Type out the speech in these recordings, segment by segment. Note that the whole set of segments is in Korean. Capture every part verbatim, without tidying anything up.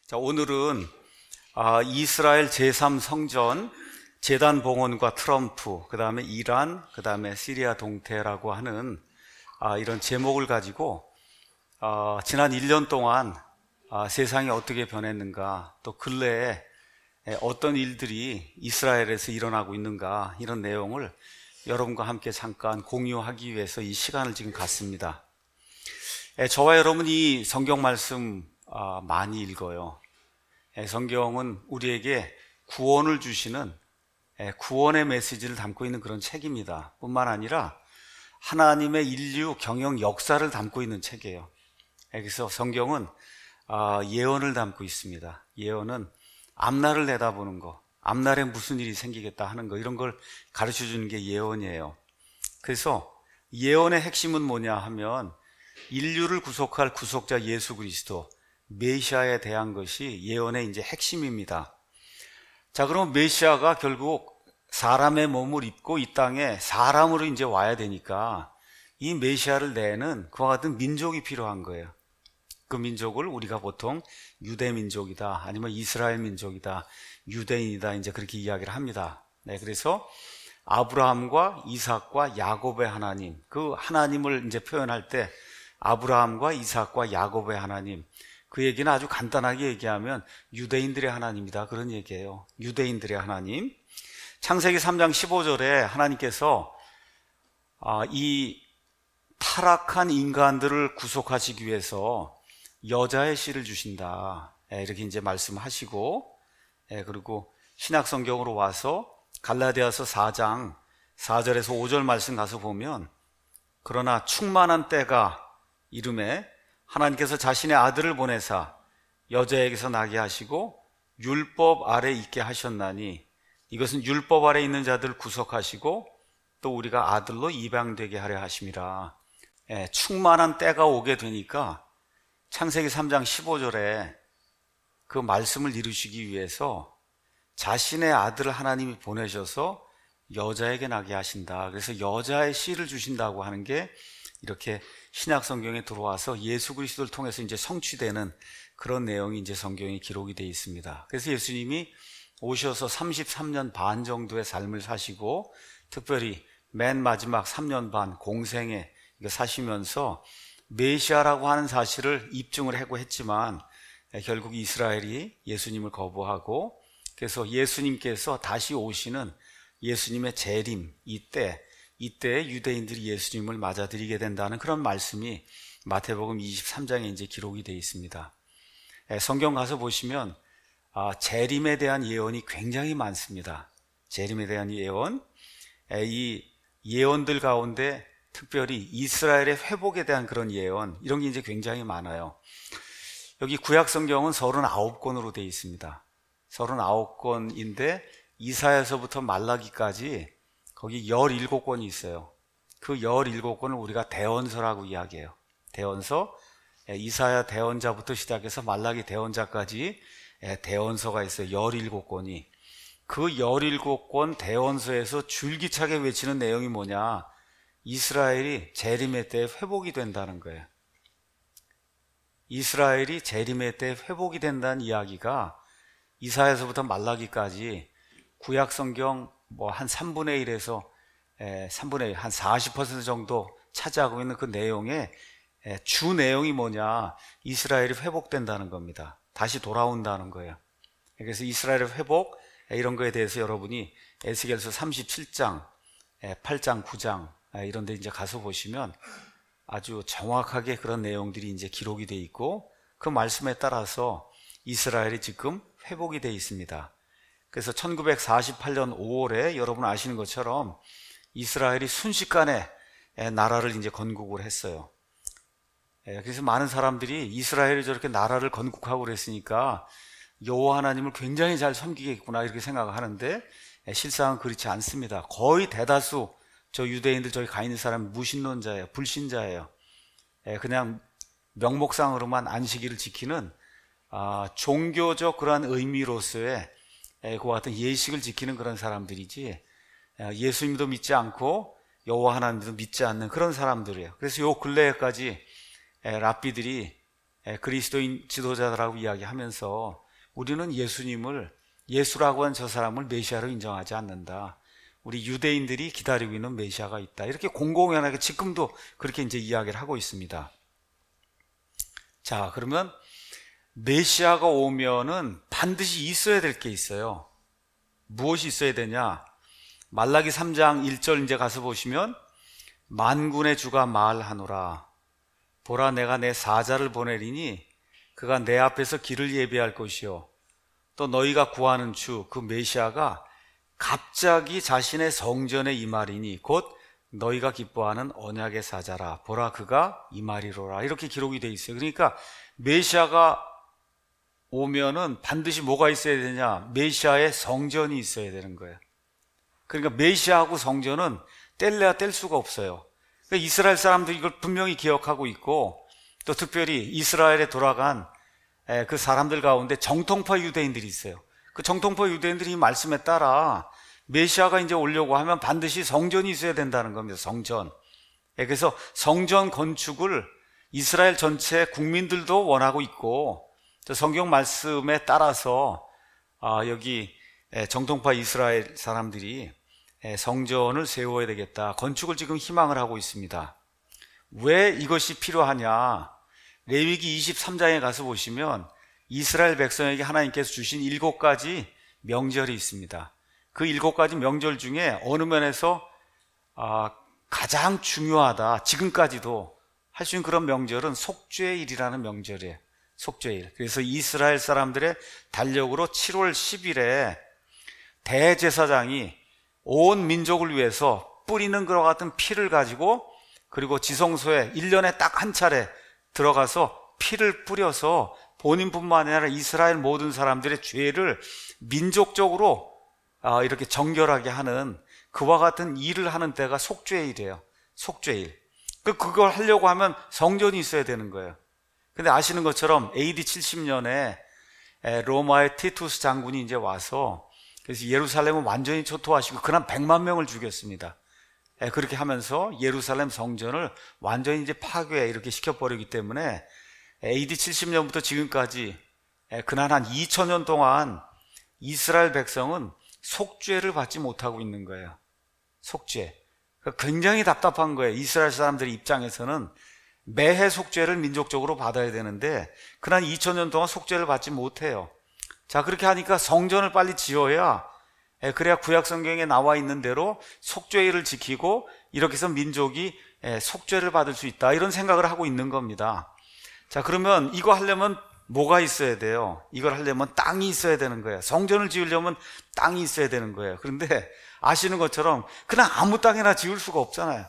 자, 오늘은 아, 이스라엘 제삼 성전, 재단 봉헌과 트럼프, 그 다음에 이란, 그 다음에 시리아 동태라고 하는 아, 이런 제목을 가지고 아, 지난 일 년 동안 아, 세상이 어떻게 변했는가, 또 근래에 어떤 일들이 이스라엘에서 일어나고 있는가, 이런 내용을 여러분과 함께 잠깐 공유하기 위해서 이 시간을 지금 갖습니다. 저와 여러분이 성경 말씀 많이 읽어요. 성경은 우리에게 구원을 주시는 구원의 메시지를 담고 있는 그런 책입니다. 뿐만 아니라 하나님의 인류 경영 역사를 담고 있는 책이에요. 그래서 성경은 예언을 담고 있습니다. 예언은 앞날을 내다보는 거, 앞날에 무슨 일이 생기겠다 하는 거, 이런 걸 가르쳐 주는 게 예언이에요. 그래서 예언의 핵심은 뭐냐 하면 인류를 구속할 구속자 예수 그리스도, 메시아에 대한 것이 예언의 이제 핵심입니다. 자, 그럼 메시아가 결국 사람의 몸을 입고 이 땅에 사람으로 이제 와야 되니까 이 메시아를 내는 그와 같은 민족이 필요한 거예요. 그 민족을 우리가 보통 유대 민족이다, 아니면 이스라엘 민족이다, 유대인이다, 이제 그렇게 이야기를 합니다. 네, 그래서 아브라함과 이삭과 야곱의 하나님, 그 하나님을 이제 표현할 때 아브라함과 이삭과 야곱의 하나님, 그 얘기는 아주 간단하게 얘기하면 유대인들의 하나님이다, 그런 얘기예요. 유대인들의 하나님. 창세기 삼 장 십오 절에 하나님께서 이 타락한 인간들을 구속하시기 위해서 여자의 씨를 주신다, 이렇게 이제 말씀하시고, 그리고 신약 성경으로 와서 갈라디아서 사 장 사 절에서 오 절 말씀 가서 보면, 그러나 충만한 때가 이름에 하나님께서 자신의 아들을 보내사 여자에게서 나게 하시고 율법 아래 있게 하셨나니, 이것은 율법 아래 있는 자들을 구속하시고 또 우리가 아들로 입양되게 하려 하심이라. 예, 충만한 때가 오게 되니까 창세기 삼 장 십오 절에 그 말씀을 이루시기 위해서 자신의 아들을 하나님이 보내셔서 여자에게 나게 하신다. 그래서 여자의 씨를 주신다고 하는 게 이렇게 신약 성경에 들어와서 예수 그리스도를 통해서 이제 성취되는 그런 내용이 이제 성경에 기록이 되어 있습니다. 그래서 예수님이 오셔서 삼십삼 년 반 정도의 삶을 사시고, 특별히 맨 마지막 삼 년 반 공생에 사시면서 메시아라고 하는 사실을 입증을 하고 했지만, 결국 이스라엘이 예수님을 거부하고, 그래서 예수님께서 다시 오시는 예수님의 재림, 이때 이때 유대인들이 예수님을 맞아들이게 된다는 그런 말씀이 마태복음 이십삼 장에 이제 기록이 되어 있습니다. 성경 가서 보시면 재림에 대한 예언이 굉장히 많습니다. 재림에 대한 예언, 이 예언들 가운데 특별히 이스라엘의 회복에 대한 그런 예언, 이런 게 이제 굉장히 많아요. 여기 구약 성경은 서른아홉 권으로 되어 있습니다. 서른아홉 권인데 이사야서부터 말라기까지 거기 열일곱 권이 있어요. 그 열일곱 권을 우리가 대언서라고 이야기해요. 대언서, 이사야 대언자부터 시작해서 말라기 대언자까지 대언서가 있어요. 열일곱 권이. 그 열일곱 권 대언서에서 줄기차게 외치는 내용이 뭐냐? 이스라엘이 재림의 때에 회복이 된다는 거예요. 이스라엘이 재림의 때에 회복이 된다는 이야기가 이사야서부터 말라기까지 구약 성경 뭐 한 삼분의 일에서 삼분의 일, 한 사십 퍼센트 정도 차지하고 있는 그 내용의 주 내용이 뭐냐? 이스라엘이 회복된다는 겁니다. 다시 돌아온다는 거예요. 그래서 이스라엘의 회복, 이런 거에 대해서 여러분이 에스겔서 삼십칠 장, 팔 장, 구 장 이런 데 이제 가서 보시면 아주 정확하게 그런 내용들이 이제 기록이 되어 있고, 그 말씀에 따라서 이스라엘이 지금 회복이 되어 있습니다. 그래서 천구백사십팔 년 오월에 여러분 아시는 것처럼 이스라엘이 순식간에 나라를 이제 건국을 했어요. 그래서 많은 사람들이 이스라엘이 저렇게 나라를 건국하고 그랬으니까 여호와 하나님을 굉장히 잘 섬기겠구나, 이렇게 생각을 하는데 실상은 그렇지 않습니다. 거의 대다수 저 유대인들, 저기 가 있는 사람은 무신론자예요. 불신자예요. 그냥 명목상으로만 안식일을 지키는 종교적 그러한 의미로서의 그와 같은 예식을 지키는 그런 사람들이지, 예수님도 믿지 않고 여호와 하나님도 믿지 않는 그런 사람들이에요. 그래서 요 근래에까지 랍비들이 그리스도인 지도자들하고 이야기하면서 우리는 예수님을, 예수라고 한 저 사람을 메시아로 인정하지 않는다. 우리 유대인들이 기다리고 있는 메시아가 있다. 이렇게 공공연하게 지금도 그렇게 이제 이야기를 하고 있습니다. 자, 그러면 메시아가 오면은 반드시 있어야 될 게 있어요. 무엇이 있어야 되냐? 말라기 삼 장 일 절 이제 가서 보시면, 만군의 주가 말하노라. 보라, 내가 내 사자를 보내리니 그가 내 앞에서 길을 예비할 것이요, 또 너희가 구하는 주 그 메시아가 갑자기 자신의 성전에 임하리니 곧 너희가 기뻐하는 언약의 사자라. 보라, 그가 임하리로라. 이렇게 기록이 되어 있어요. 그러니까 메시아가 오면은 반드시 뭐가 있어야 되냐? 메시아의 성전이 있어야 되는 거예요. 그러니까 메시아하고 성전은 뗄래야 뗄 수가 없어요. 그러니까 이스라엘 사람들이 이걸 분명히 기억하고 있고, 또 특별히 이스라엘에 돌아간 그 사람들 가운데 정통파 유대인들이 있어요. 그 정통파 유대인들이 이 말씀에 따라 메시아가 이제 오려고 하면 반드시 성전이 있어야 된다는 겁니다. 성전. 그래서 성전 건축을 이스라엘 전체 국민들도 원하고 있고, 또 성경 말씀에 따라서 여기 정통파 이스라엘 사람들이 성전을 세워야 되겠다, 건축을 지금 희망을 하고 있습니다. 왜 이것이 필요하냐? 레위기 이십삼 장에 가서 보시면 이스라엘 백성에게 하나님께서 주신 일곱 가지 명절이 있습니다. 그 일곱 가지 명절 중에 어느 면에서 가장 중요하다, 지금까지도 할 수 있는 그런 명절은 속죄일이라는 명절이에요. 속죄일. 그래서 이스라엘 사람들의 달력으로 칠월 십일에 대제사장이 온 민족을 위해서 뿌리는 것과 같은 피를 가지고, 그리고 지성소에 일 년에 딱 한 차례 들어가서 피를 뿌려서 본인뿐만 아니라 이스라엘 모든 사람들의 죄를 민족적으로 이렇게 정결하게 하는 그와 같은 일을 하는 때가 속죄일이에요. 속죄일. 그걸 하려고 하면 성전이 있어야 되는 거예요. 근데 아시는 것처럼 에이디 칠십 년에 로마의 티투스 장군이 이제 와서, 그래서 예루살렘을 완전히 초토화시키고 그날 백만 명을 죽였습니다. 그렇게 하면서 예루살렘 성전을 완전히 이제 파괴 이렇게 시켜버리기 때문에 에이디 칠십 년부터 지금까지 그날 한 이천 년 동안 이스라엘 백성은 속죄를 받지 못하고 있는 거예요. 속죄. 굉장히 답답한 거예요. 이스라엘 사람들의 입장에서는 매해 속죄를 민족적으로 받아야 되는데 그날 이천 년 동안 속죄를 받지 못해요. 자, 그렇게 하니까 성전을 빨리 지어야, 그래야 구약 성경에 나와 있는 대로 속죄일을 지키고 이렇게 해서 민족이 속죄를 받을 수 있다, 이런 생각을 하고 있는 겁니다. 자, 그러면 이거 하려면 뭐가 있어야 돼요? 이걸 하려면 땅이 있어야 되는 거예요. 성전을 지으려면 땅이 있어야 되는 거예요. 그런데 아시는 것처럼 그냥 아무 땅이나 지을 수가 없잖아요.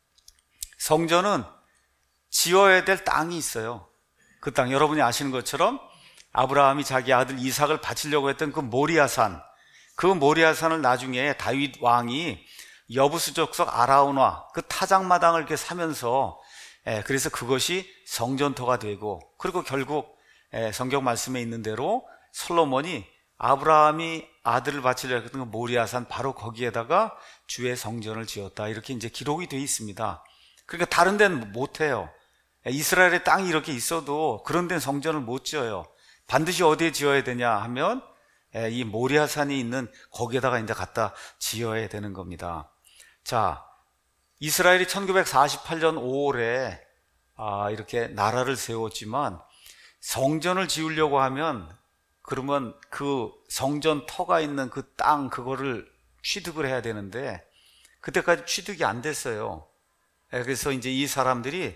성전은 지어야 될 땅이 있어요. 그 땅, 여러분이 아시는 것처럼 아브라함이 자기 아들 이삭을 바치려고 했던 그 모리아산, 그 모리아산을 나중에 다윗 왕이 여부수 족속 아라우나 그 타작마당을 이렇게 사면서, 예, 그래서 그것이 성전터가 되고, 그리고 결국 예, 성경 말씀에 있는 대로 솔로몬이 아브라함이 아들을 바치려고 했던 그 모리아산 바로 거기에다가 주의 성전을 지었다, 이렇게 이제 기록이 되어 있습니다. 그러니까 다른 데는 못 해요. 이스라엘의 땅이 이렇게 있어도 그런 데는 성전을 못 지어요. 반드시 어디에 지어야 되냐 하면 이 모리아산이 있는 거기에다가 이제 갖다 지어야 되는 겁니다. 자, 이스라엘이 천구백사십팔 년 오월에 아, 이렇게 나라를 세웠지만 성전을 지으려고 하면 그러면 그 성전 터가 있는 그 땅, 그거를 취득을 해야 되는데 그때까지 취득이 안 됐어요. 그래서 이제 이 사람들이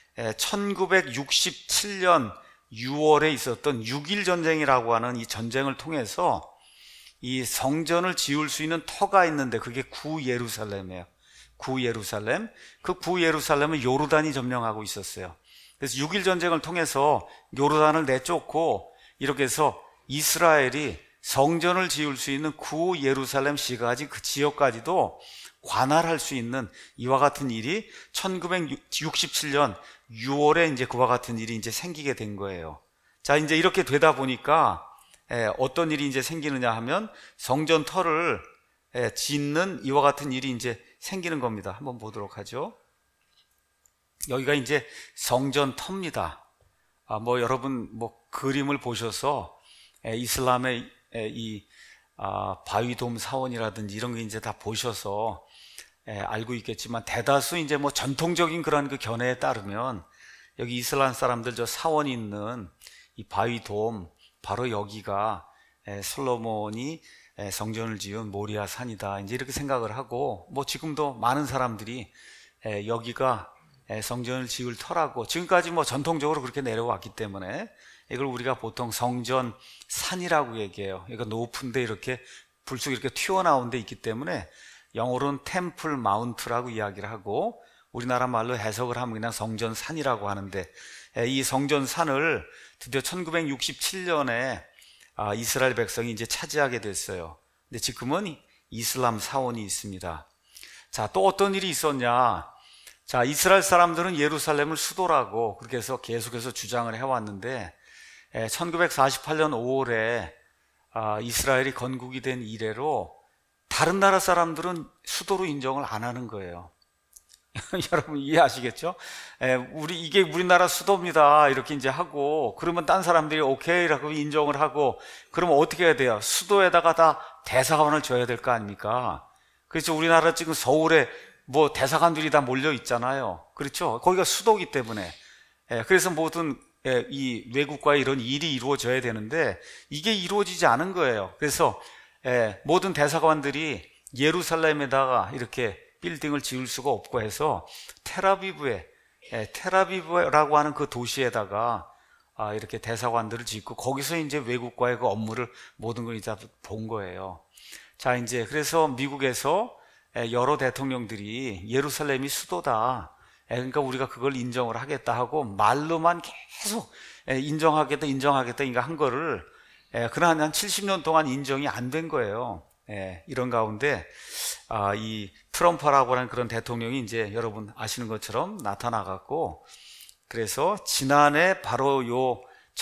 천구백육십칠 년 유월에 있었던 육일 전쟁이라고 하는 이 전쟁을 통해서 이 성전을 지을 수 있는 터가 있는데 그게 구 예루살렘이에요. 구 예루살렘. 그 구 예루살렘은 요르단이 점령하고 있었어요. 그래서 육일 전쟁을 통해서 요르단을 내쫓고 이렇게 해서 이스라엘이 성전을 지을 수 있는 구 예루살렘 시가지 그 지역까지도 관할할 수 있는 이와 같은 일이 천구백육십칠 년 유월에 이제 그와 같은 일이 이제 생기게 된 거예요. 자, 이제 이렇게 되다 보니까 에, 어떤 일이 이제 생기느냐 하면 성전 터를 에, 짓는 이와 같은 일이 이제 생기는 겁니다. 한번 보도록 하죠. 여기가 이제 성전 터입니다. 아, 뭐 여러분 뭐 그림을 보셔서 에, 이슬람의 에, 이 아, 바위돔 사원이라든지 이런 거 이제 다 보셔서 에, 알고 있겠지만, 대다수 이제 뭐 전통적인 그런 그 견해에 따르면 여기 이슬람 사람들 저 사원이 있는 이 바위돔, 바로 여기가 에, 솔로몬이 에, 성전을 지은 모리아 산이다, 이제 이렇게 생각을 하고, 뭐 지금도 많은 사람들이 에, 여기가 에, 성전을 지을 터라고, 지금까지 뭐 전통적으로 그렇게 내려왔기 때문에 이걸 우리가 보통 성전 산이라고 얘기해요. 그러니까 높은데 이렇게 불쑥 이렇게 튀어나온 데 있기 때문에 영어로는 템플 마운트라고 이야기를 하고, 우리나라 말로 해석을 하면 그냥 성전 산이라고 하는데, 이 성전 산을 드디어 천구백육십칠 년에 이스라엘 백성이 이제 차지하게 됐어요. 근데 지금은 이슬람 사원이 있습니다. 자, 또 어떤 일이 있었냐? 자, 이스라엘 사람들은 예루살렘을 수도라고 그렇게 해서 계속해서 주장을 해왔는데, 천구백사십팔 년 오월에 이스라엘이 건국이 된 이래로 다른 나라 사람들은 수도로 인정을 안 하는 거예요. 여러분 이해하시겠죠? 에, 우리 이게 우리나라 수도입니다 이렇게 이제 하고, 그러면 딴 사람들이 오케이라고 인정을 하고, 그러면 어떻게 해야 돼요? 수도에다가 다 대사관을 줘야 될 거 아닙니까? 그렇죠. 우리나라 지금 서울에 뭐 대사관들이 다 몰려 있잖아요. 그렇죠. 거기가 수도기 때문에. 에, 그래서 모든 에, 이 외국과의 이런 일이 이루어져야 되는데 이게 이루어지지 않은 거예요. 그래서 에, 모든 대사관들이 예루살렘에다가 이렇게 빌딩을 지을 수가 없고 해서 테라비브에, 예, 테라비브라고 하는 그 도시에다가 아, 이렇게 대사관들을 짓고, 거기서 이제 외국과의 그 업무를 모든 걸 이제 본 거예요. 자, 이제 그래서 미국에서 여러 대통령들이 예루살렘이 수도다, 예, 그러니까 우리가 그걸 인정을 하겠다 하고 말로만 계속 예, 인정하겠다 인정하겠다 그러니까 한 거를, 예, 그러나 한 칠십 년 동안 인정이 안 된 거예요. 예, 이런 가운데 아, 이 트럼프라고 하는 그런 대통령이 이제 여러분 아시는 것처럼 나타나갖고, 그래서 지난해 바로 요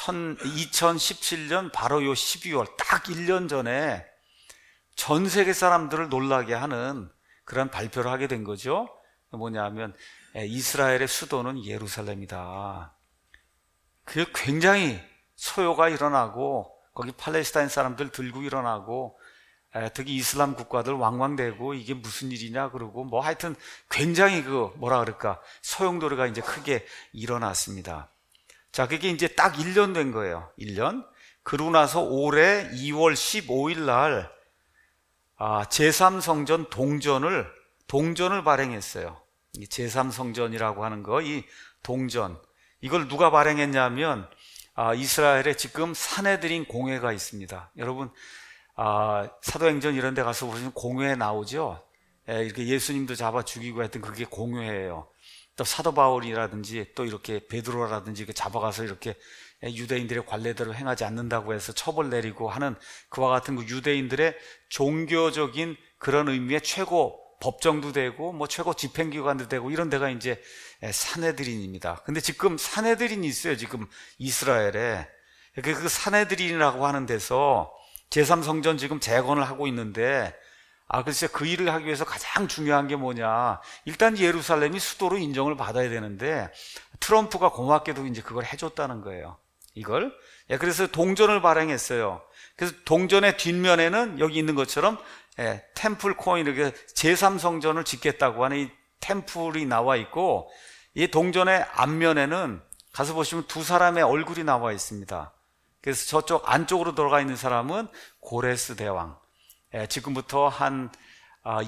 이천십칠 년 바로 요 십이월 딱 일 년 전에 전 세계 사람들을 놀라게 하는 그런 발표를 하게 된 거죠. 뭐냐면 이스라엘의 수도는 예루살렘이다. 그게 굉장히 소요가 일어나고, 거기 팔레스타인 사람들 들고 일어나고, 특히 이슬람 국가들 왕왕대고 이게 무슨 일이냐 그러고, 뭐 하여튼 굉장히 그 뭐라 그럴까 소용돌이가 이제 크게 일어났습니다. 자, 그게 이제 딱 일 년 된 거예요. 일 년. 그러고 나서 올해 이월 십오일 날 아, 제삼 성전 동전을 동전을 발행했어요. 이 제삼 성전이라고 하는 거, 이 동전, 이걸 누가 발행했냐면 아, 이스라엘에 지금 산헤드린 공회가 있습니다. 여러분 아, 사도행전 이런 데 가서 보시면 공회에 나오죠. 예, 이렇게 예수님도 잡아 죽이고 했던 그게 공회예요. 또 사도 바울이라든지 또 이렇게 베드로라든지 이렇게 잡아가서 이렇게 유대인들의 관례대로 행하지 않는다고 해서 처벌 내리고 하는 그와 같은 그 유대인들의 종교적인 그런 의미의 최고 법정도 되고 뭐 최고 집행기관도 되고 이런 데가 이제 산헤드린입니다. 근데 지금 산헤드린이 있어요. 지금 이스라엘에. 그 산헤드린이라고 하는 데서 제삼 성전 지금 재건을 하고 있는데, 아, 글쎄 그 일을 하기 위해서 가장 중요한 게 뭐냐. 일단 예루살렘이 수도로 인정을 받아야 되는데 트럼프가 고맙게도 이제 그걸 해줬다는 거예요. 이걸. 예, 그래서 동전을 발행했어요. 그래서 동전의 뒷면에는 여기 있는 것처럼 예, 템플 코인, 이렇게 제삼 성전을 짓겠다고 하는 이 템플이 나와 있고, 이 동전의 앞면에는 가서 보시면 두 사람의 얼굴이 나와 있습니다. 그래서 저쪽 안쪽으로 들어가 있는 사람은 고레스 대왕. 예, 지금부터 한 아,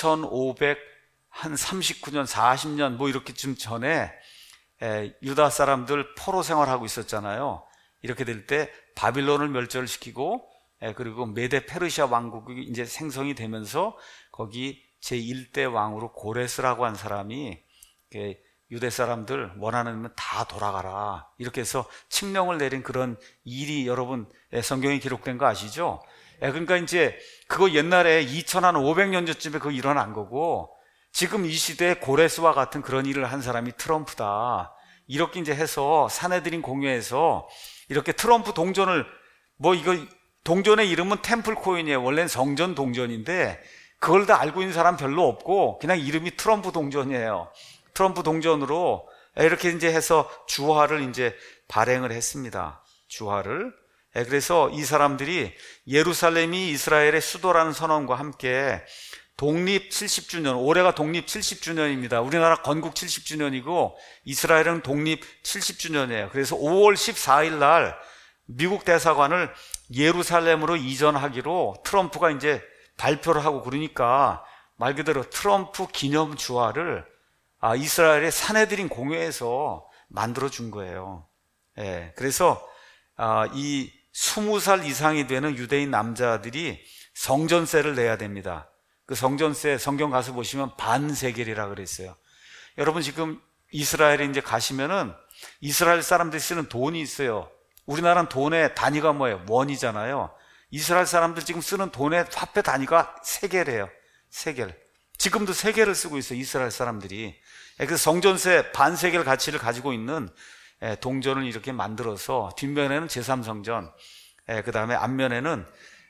이천오백삼십구 년, 사십 년 뭐 이렇게쯤 전에 예, 유다 사람들 포로 생활하고 있었잖아요. 이렇게 될 때 바빌론을 멸절시키고 예, 그리고 메데 페르시아 왕국이 이제 생성이 되면서 거기 제일 대 왕으로 고레스라고 한 사람이 예, 유대 사람들 원하는 다 돌아가라 이렇게 해서 칙령을 내린 그런 일이 여러분 성경에 기록된 거 아시죠? 그러니까 이제 그거 옛날에 이천오백 년 전쯤에 그거 일어난 거고, 지금 이 시대에 고레스와 같은 그런 일을 한 사람이 트럼프다 이렇게 이제 해서 산헤드린 공회에서 이렇게 트럼프 동전을, 뭐 이거 동전의 이름은 템플 코인이에요. 원래는 성전 동전인데 그걸 다 알고 있는 사람 별로 없고 그냥 이름이 트럼프 동전이에요. 트럼프 동전으로 이렇게 이제 해서 주화를 이제 발행을 했습니다. 주화를. 그래서 이 사람들이 예루살렘이 이스라엘의 수도라는 선언과 함께 독립 칠십 주년, 올해가 독립 칠십 주년입니다. 우리나라 건국 칠십 주년이고 이스라엘은 독립 칠십 주년이에요. 그래서 오월 십사일 날 미국 대사관을 예루살렘으로 이전하기로 트럼프가 이제 발표를 하고, 그러니까 말 그대로 트럼프 기념 주화를 아, 이스라엘의 사내들인 공회에서 만들어 준 거예요. 예, 그래서 아, 이 스무 살 이상이 되는 유대인 남자들이 성전세를 내야 됩니다. 그 성전세 성경 가서 보시면 반세겔이라 그랬어요. 여러분 지금 이스라엘에 이제 가시면은 이스라엘 사람들이 쓰는 돈이 있어요. 우리나라는 돈의 단위가 뭐예요? 원이잖아요. 이스라엘 사람들 지금 쓰는 돈의 화폐 단위가 세겔이에요. 세겔. 지금도 세겔을 쓰고 있어요. 이스라엘 사람들이. 그래서 성전세 반세겔 가치를 가지고 있는 동전을 이렇게 만들어서 뒷면에는 제삼 성전, 그 다음에 앞면에는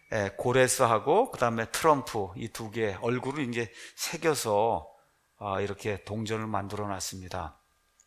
고레스하고 그 다음에 트럼프 이 두 개의 얼굴을 이제 새겨서 이렇게 동전을 만들어 놨습니다.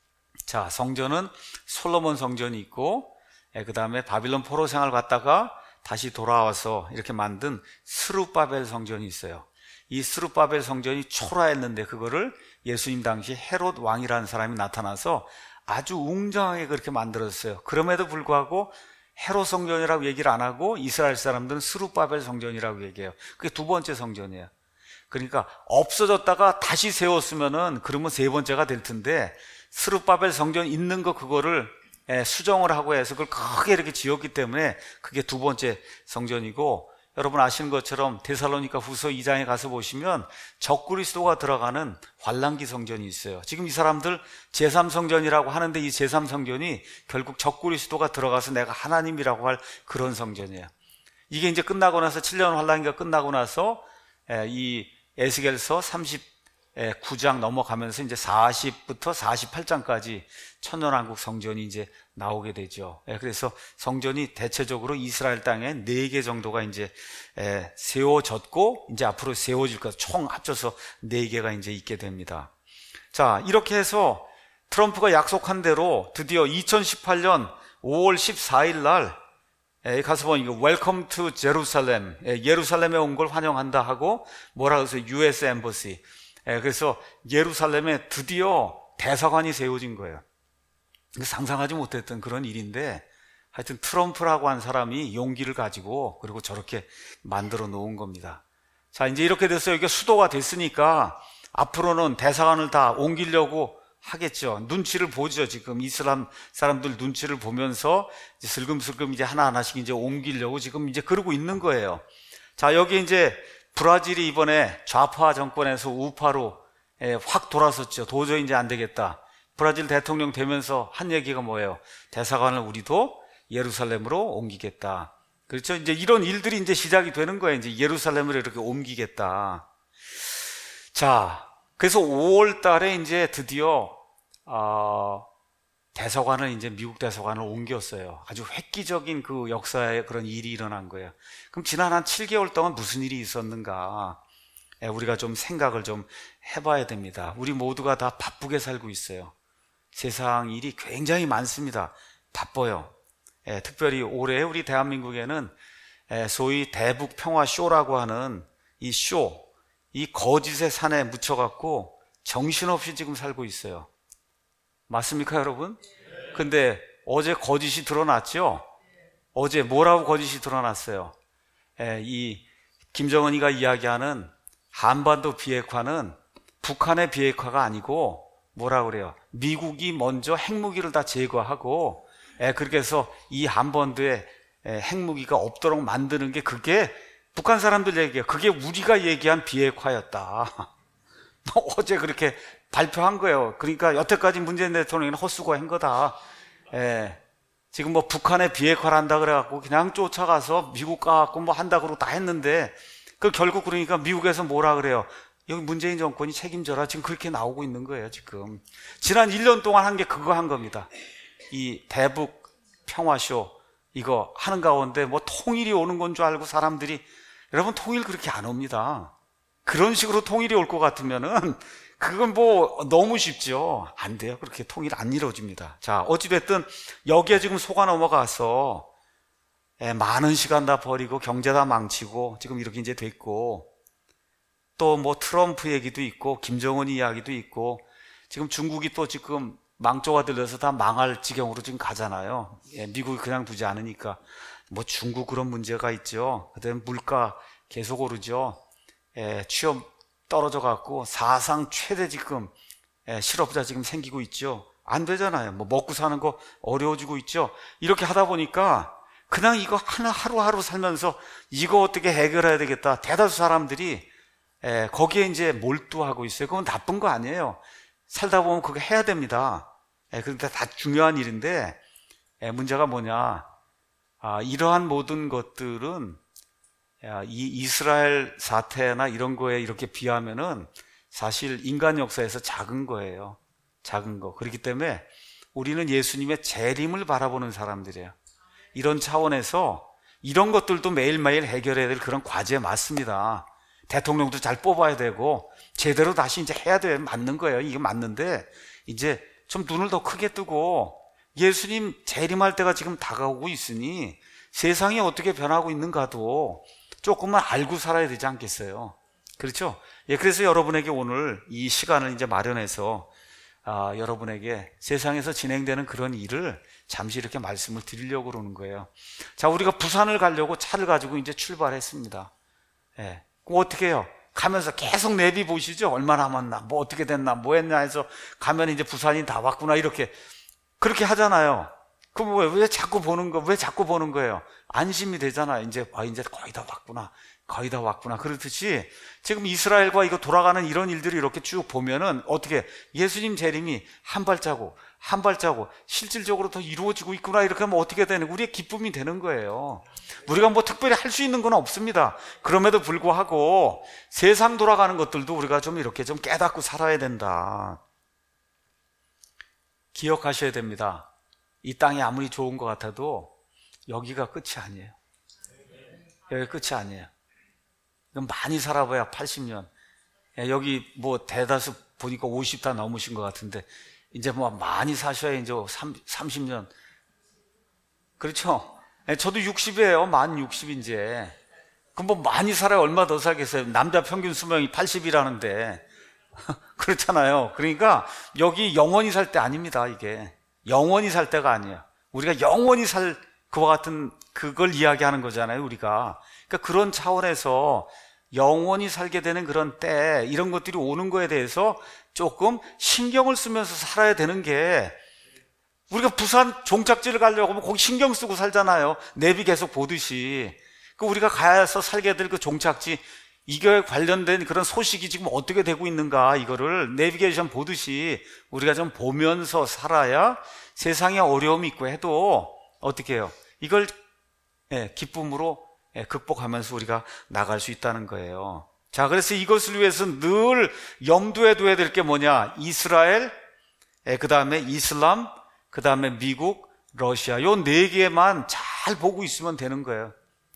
자, 성전은 솔로몬 성전이 있고, 그 다음에 바빌론 포로 생활 갔다가 다시 돌아와서 이렇게 만든 스룹바벨 성전이 있어요. 이 스룹바벨 성전이 초라했는데 그거를 예수님 당시 헤롯 왕이라는 사람이 나타나서 아주 웅장하게 그렇게 만들었어요. 그럼에도 불구하고 헤롯 성전이라고 얘기를 안 하고 이스라엘 사람들은 스룹바벨 성전이라고 얘기해요. 그게 두 번째 성전이에요. 그러니까 없어졌다가 다시 세웠으면은 그러면 세 번째가 될 텐데, 스룹바벨 성전 있는 거 그거를 수정을 하고 해서 그걸 크게 이렇게 지었기 때문에 그게 두 번째 성전이고, 여러분 아시는 것처럼 데살로니가 후서 이 장에 가서 보시면 적그리스도가 들어가는 환란기 성전이 있어요. 지금 이 사람들 제삼 성전이라고 하는데 이 제삼 성전이 결국 적그리스도가 들어가서 내가 하나님이라고 할 그런 성전이에요. 이게 이제 끝나고 나서 칠 년 환란기가 끝나고 나서 이 에스겔서 삼십구 장 넘어가면서 이제 사십부터 사십팔 장까지 천년왕국 성전이 이제 나오게 되죠. 그래서 성전이 대체적으로 이스라엘 땅에 네 개 정도가 이제 세워졌고, 이제 앞으로 세워질 것, 총 합쳐서 네 개가 이제 있게 됩니다. 자, 이렇게 해서 트럼프가 약속한 대로 드디어 이천십팔 년 오월 십사일 날 가서 보니까 Welcome to Jerusalem, 예루살렘에 온 걸 환영한다 하고 뭐라 그래서 유에스 Embassy, 그래서 예루살렘에 드디어 대사관이 세워진 거예요. 상상하지 못했던 그런 일인데, 하여튼 트럼프라고 한 사람이 용기를 가지고 그리고 저렇게 만들어 놓은 겁니다. 자, 이제 이렇게 돼서 여기가 수도가 됐으니까 앞으로는 대사관을 다 옮기려고 하겠죠. 눈치를 보죠. 지금 이슬람 사람들 눈치를 보면서 이제 슬금슬금 이제 하나하나씩 이제 옮기려고 지금 이제 그러고 있는 거예요. 자, 여기 이제 브라질이 이번에 좌파 정권에서 우파로 확 돌아섰죠. 도저히 이제 안 되겠다. 브라질 대통령 되면서 한 얘기가 뭐예요? 대사관을 우리도 예루살렘으로 옮기겠다. 그렇죠? 이제 이런 일들이 이제 시작이 되는 거예요. 이제 예루살렘으로 이렇게 옮기겠다. 자, 그래서 오월 달에 이제 드디어, 어, 대사관을 이제 미국 대사관을 옮겼어요. 아주 획기적인 그 역사의 그런 일이 일어난 거예요. 그럼 지난 한 칠 개월 동안 무슨 일이 있었는가? 우리가 좀 생각을 좀 해봐야 됩니다. 우리 모두가 다 바쁘게 살고 있어요. 세상 일이 굉장히 많습니다. 바빠요. 예, 특별히 올해 우리 대한민국에는 예, 소위 대북 평화 쇼라고 하는 이 쇼, 이 거짓의 산에 묻혀갖고 정신없이 지금 살고 있어요. 맞습니까, 여러분? 근데 어제 거짓이 드러났죠? 어제 뭐라고 거짓이 드러났어요? 예, 이 김정은이가 이야기하는 한반도 비핵화는 북한의 비핵화가 아니고 뭐라 그래요? 미국이 먼저 핵무기를 다 제거하고, 예, 그렇게 해서 이 한반도에 예, 핵무기가 없도록 만드는 게, 그게 북한 사람들 얘기예요. 그게 우리가 얘기한 비핵화였다. 어제 그렇게 발표한 거예요. 그러니까 여태까지 문재인 대통령은 헛수고한 거다. 예, 지금 뭐 북한의 비핵화를 한다 그래갖고 그냥 쫓아가서 미국 가갖고 뭐 한다 그러고 다 했는데, 그 결국 그러니까 미국에서 뭐라 그래요? 여기 문재인 정권이 책임져라. 지금 그렇게 나오고 있는 거예요, 지금. 지난 일 년 동안 한 게 그거 한 겁니다. 이 대북 평화쇼, 이거 하는 가운데 뭐 통일이 오는 건 줄 알고 사람들이, 여러분 통일 그렇게 안 옵니다. 그런 식으로 통일이 올 것 같으면은 그건 뭐 너무 쉽죠. 안 돼요. 그렇게 통일 안 이루어집니다. 자, 어찌됐든 여기에 지금 속아 넘어가서 예, 많은 시간 다 버리고 경제 다 망치고 지금 이렇게 이제 됐고, 또 뭐 트럼프 얘기도 있고 김정은 이야기도 있고, 지금 중국이 또 지금 망조가 들려서 다 망할 지경으로 지금 가잖아요. 예, 미국이 그냥 두지 않으니까. 뭐 중국 그런 문제가 있죠. 그다음에 물가 계속 오르죠. 예, 취업 떨어져 갖고 사상 최대 지금 예, 실업자 지금 생기고 있죠. 안 되잖아요. 뭐 먹고 사는 거 어려워지고 있죠. 이렇게 하다 보니까 그냥 이거 하나 하루하루 살면서 이거 어떻게 해결해야 되겠다. 대다수 사람들이 예, 거기에 이제 몰두하고 있어요. 그건 나쁜 거 아니에요. 살다 보면 그거 해야 됩니다. 예, 그런데 다 중요한 일인데 예, 문제가 뭐냐? 아, 이러한 모든 것들은 야, 이 이스라엘 사태나 이런 거에 이렇게 비하면은 사실 인간 역사에서 작은 거예요. 작은 거. 그렇기 때문에 우리는 예수님의 재림을 바라보는 사람들이에요. 이런 차원에서 이런 것들도 매일매일 해결해야 될 그런 과제 맞습니다. 대통령도 잘 뽑아야 되고 제대로 다시 이제 해야 돼. 맞는 거예요. 이게 맞는데 이제 좀 눈을 더 크게 뜨고 예수님 재림할 때가 지금 다가오고 있으니 세상이 어떻게 변하고 있는가도 조금만 알고 살아야 되지 않겠어요? 그렇죠? 예, 그래서 여러분에게 오늘 이 시간을 이제 마련해서 아, 여러분에게 세상에서 진행되는 그런 일을 잠시 이렇게 말씀을 드리려고 그러는 거예요. 자, 우리가 부산을 가려고 차를 가지고 이제 출발했습니다. 예, 그럼 어떻게 해요? 가면서 계속 내비 보시죠? 얼마나 남았나, 뭐 어떻게 됐나, 뭐 했나 해서 가면 이제 부산이 다 왔구나, 이렇게. 그렇게 하잖아요. 그럼 왜, 왜 자꾸 보는 거, 왜 자꾸 보는 거예요? 안심이 되잖아요. 이제, 아, 이제 거의 다 왔구나. 거의 다 왔구나. 그렇듯이 지금 이스라엘과 이거 돌아가는 이런 일들이 이렇게 쭉 보면은 어떻게 예수님 재림이 한 발자국, 한 발자국 실질적으로 더 이루어지고 있구나. 이렇게 하면 어떻게 되는, 우리의 기쁨이 되는 거예요. 우리가 뭐 특별히 할 수 있는 건 없습니다. 그럼에도 불구하고 세상 돌아가는 것들도 우리가 좀 이렇게 좀 깨닫고 살아야 된다. 기억하셔야 됩니다. 이 땅이 아무리 좋은 것 같아도 여기가 끝이 아니에요. 여기가 끝이 아니에요. 많이 살아봐야 팔십 년. 여기 뭐 대다수 보니까 오십 다 넘으신 것 같은데 이제 뭐 많이 사셔야 이제 삼십 년. 그렇죠? 저도 육십이에요. 만 육십 이제. 그럼 뭐 많이 살아야 얼마 더 살겠어요? 남자 평균 수명이 팔십이라는데. 그렇잖아요. 그러니까 여기 영원히 살 때 아닙니다. 이게 영원히 살 때가 아니에요. 우리가 영원히 살 그와 같은 그걸 이야기하는 거잖아요. 우리가 그러니까 그런 차원에서 영원히 살게 되는 그런 때, 이런 것들이 오는 거에 대해서 조금 신경을 쓰면서 살아야 되는 게, 우리가 부산 종착지를 가려고 하면 거기 신경 쓰고 살잖아요. 내비 계속 보듯이. 그 우리가 가서 살게 될 그 종착지, 이거에 관련된 그런 소식이 지금 어떻게 되고 있는가, 이거를 내비게이션 보듯이 우리가 좀 보면서 살아야 세상에 어려움이 있고 해도 어떻게 해요? 이걸 예, 기쁨으로 예, 극복하면서 우리가 나갈 수 있다는 거예요. 자, 그래서 이것을 위해서 늘 염두에 둬야 될 게 뭐냐? 이스라엘, 예, 그 다음에 이슬람, 그 다음에 미국, 러시아, 요 네 개만 잘 보고 있으면 되는 거예요.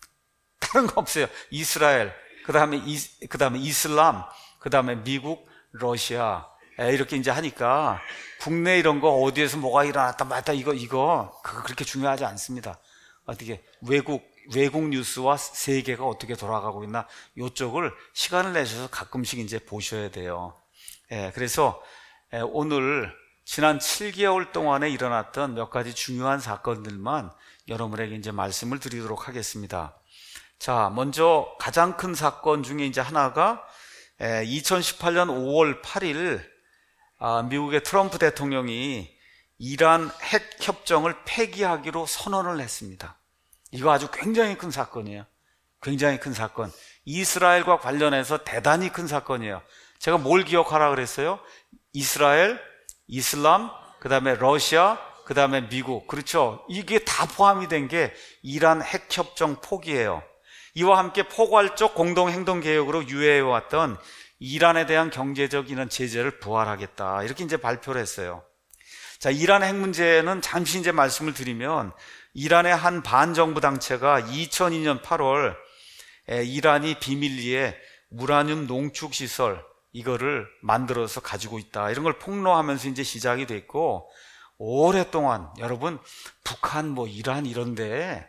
다른 거 없어요. 이스라엘, 그 다음에 이, 그 다음에 이슬람, 그 다음에 미국, 러시아. 예, 이렇게 이제 하니까 국내 이런 거 어디에서 뭐가 일어났다 맞다 이거 이거 그거 그렇게 중요하지 않습니다. 어떻게 외국 외국 뉴스와 세계가 어떻게 돌아가고 있나 이쪽을 시간을 내셔서 가끔씩 이제 보셔야 돼요. 예, 그래서 예, 오늘 지난 칠 개월 동안에 일어났던 몇 가지 중요한 사건들만 여러분에게 이제 말씀을 드리도록 하겠습니다. 자, 먼저 가장 큰 사건 중에 이제 하나가 예, 이천십팔 년 오월 팔일 아, 미국의 트럼프 대통령이 이란 핵 협정을 폐기하기로 선언을 했습니다. 이거 아주 굉장히 큰 사건이에요. 굉장히 큰 사건. 이스라엘과 관련해서 대단히 큰 사건이에요. 제가 뭘 기억하라 그랬어요? 이스라엘, 이슬람, 그 다음에 러시아, 그 다음에 미국. 그렇죠? 이게 다 포함이 된 게 이란 핵 협정 포기예요. 이와 함께 포괄적 공동행동개혁으로 유예해왔던 이란에 대한 경제적 이런 제재를 부활하겠다. 이렇게 이제 발표를 했어요. 자, 이란 핵 문제는 잠시 이제 말씀을 드리면, 이란의 한 반정부 단체가 이천이 년 팔월 이란이 비밀리에 우라늄 농축시설, 이거를 만들어서 가지고 있다. 이런 걸 폭로하면서 이제 시작이 됐고, 오랫동안 여러분 북한 뭐 이란 이런데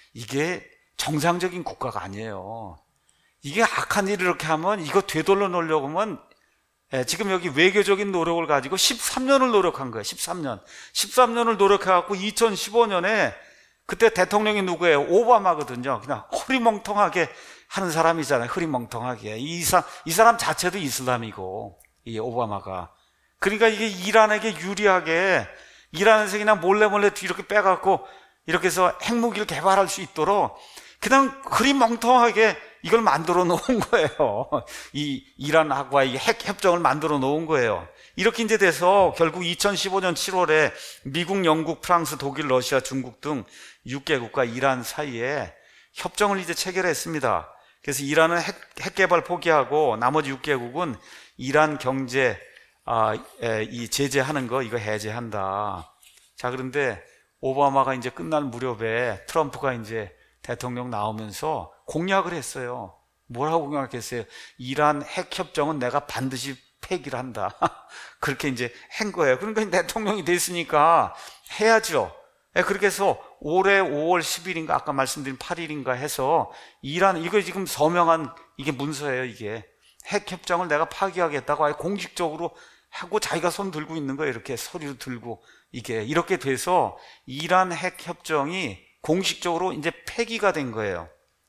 이게 정상적인 국가가 아니에요. 이게 악한 일을 이렇게 하면 이거 되돌려 놓으려고 하면 예, 지금 여기 외교적인 노력을 가지고 십삼 년을 노력한 거예요. 십삼 년. 십삼 년을 노력해갖고 이천십오 년에 그때 대통령이 누구예요? 오바마거든요. 그냥 흐리멍텅하게 하는 사람이잖아요. 흐리멍텅하게. 이, 사, 이 사람 자체도 이슬람이고, 이 오바마가. 그러니까 이게 이란에게 유리하게, 이란에서 그냥 몰래 몰래 이렇게 빼갖고, 이렇게 해서 핵무기를 개발할 수 있도록, 그냥 흐리멍텅하게 이걸 만들어 놓은 거예요. 이 이란하고의 핵 협정을 만들어 놓은 거예요. 이렇게 이제 돼서 결국 이천십오 년 칠월에 미국, 영국, 프랑스, 독일, 러시아, 중국 등 육 개국과 이란 사이에 협정을 이제 체결했습니다. 그래서 이란은 핵, 핵 개발 포기하고 나머지 육 개국은 이란 경제 아, 에, 이 제재하는 거 이거 해제한다. 자, 그런데 오바마가 이제 끝날 무렵에 트럼프가 이제 대통령 나오면서 공약을 했어요. 뭐라고 공약했어요? 이란 핵 협정은 내가 반드시 폐기를 한다. 그렇게 이제 한 거예요. 그러니까 대통령이 됐으니까 해야죠. 그렇게 해서 올해 오월 십일인가 아까 말씀드린 팔일인가 해서 이란 이거 지금 서명한 이게 문서예요. 이게 핵 협정을 내가 파기하겠다고 아예 공식적으로 하고 자기가 손 들고 있는 거예요. 이렇게 서류 들고 이게 이렇게 돼서 이란 핵 협정이 공식적으로 이제 폐기가 된 거예요.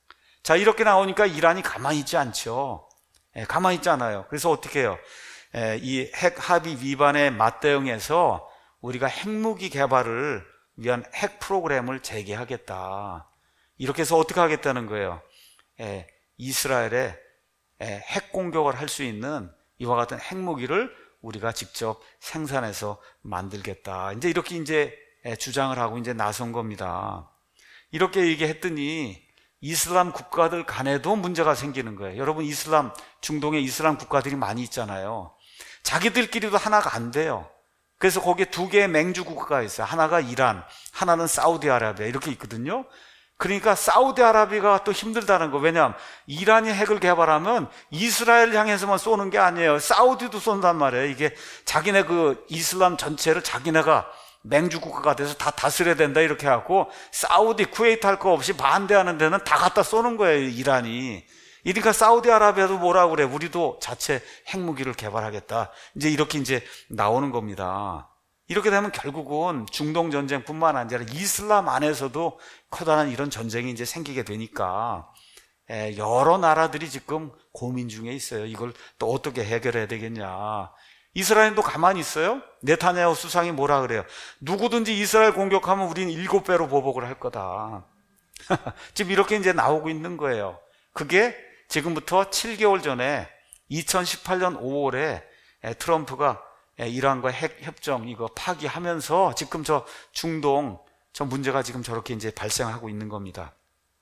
자, 이렇게 나오니까 이란이 가만히 있지 않죠. 예, 가만히 있지 않아요. 그래서 어떻게 해요? 예, 이 핵 합의 위반에 맞대응해서 우리가 핵무기 개발을 위한 핵 프로그램을 재개하겠다. 이렇게 해서 어떻게 하겠다는 거예요? 예, 이스라엘에 예, 핵 공격을 할 수 있는 이와 같은 핵무기를 우리가 직접 생산해서 만들겠다. 이제 이렇게 이제 예, 주장을 하고 이제 나선 겁니다. 이렇게 얘기했더니 이슬람 국가들 간에도 문제가 생기는 거예요. 여러분 이슬람, 중동에 이슬람 국가들이 많이 있잖아요. 자기들끼리도 하나가 안 돼요. 그래서 거기에 두 개의 맹주 국가가 있어요. 하나가 이란, 하나는 사우디아라비아 이렇게 있거든요. 그러니까 사우디아라비아가 또 힘들다는 거. 왜냐하면 이란이 핵을 개발하면 이스라엘 향해서만 쏘는 게 아니에요. 사우디도 쏜단 말이에요. 이게 자기네 그 이슬람 전체를 자기네가 맹주 국가가 돼서 다 다스려야 된다 이렇게 하고 사우디, 쿠웨이트 할 거 없이 반대하는 데는 다 갖다 쏘는 거예요. 이란이. 그러니까 사우디아라비아도 뭐라고 그래? 우리도 자체 핵무기를 개발하겠다. 이제 이렇게 이제 나오는 겁니다. 이렇게 되면 결국은 중동 전쟁뿐만 아니라 이슬람 안에서도 커다란 이런 전쟁이 이제 생기게 되니까 여러 나라들이 지금 고민 중에 있어요. 이걸 또 어떻게 해결해야 되겠냐. 이스라엘도 가만히 있어요? 네타냐후 수상이 뭐라 그래요? 누구든지 이스라엘 공격하면 우리는 일곱 배로 보복을 할 거다. 지금 이렇게 이제 나오고 있는 거예요. 그게 지금부터 칠 개월 전에 이천십팔 년 오월에 트럼프가 이란과 핵 협정 이거 파기하면서 지금 저 중동 저 문제가 지금 저렇게 이제 발생하고 있는 겁니다.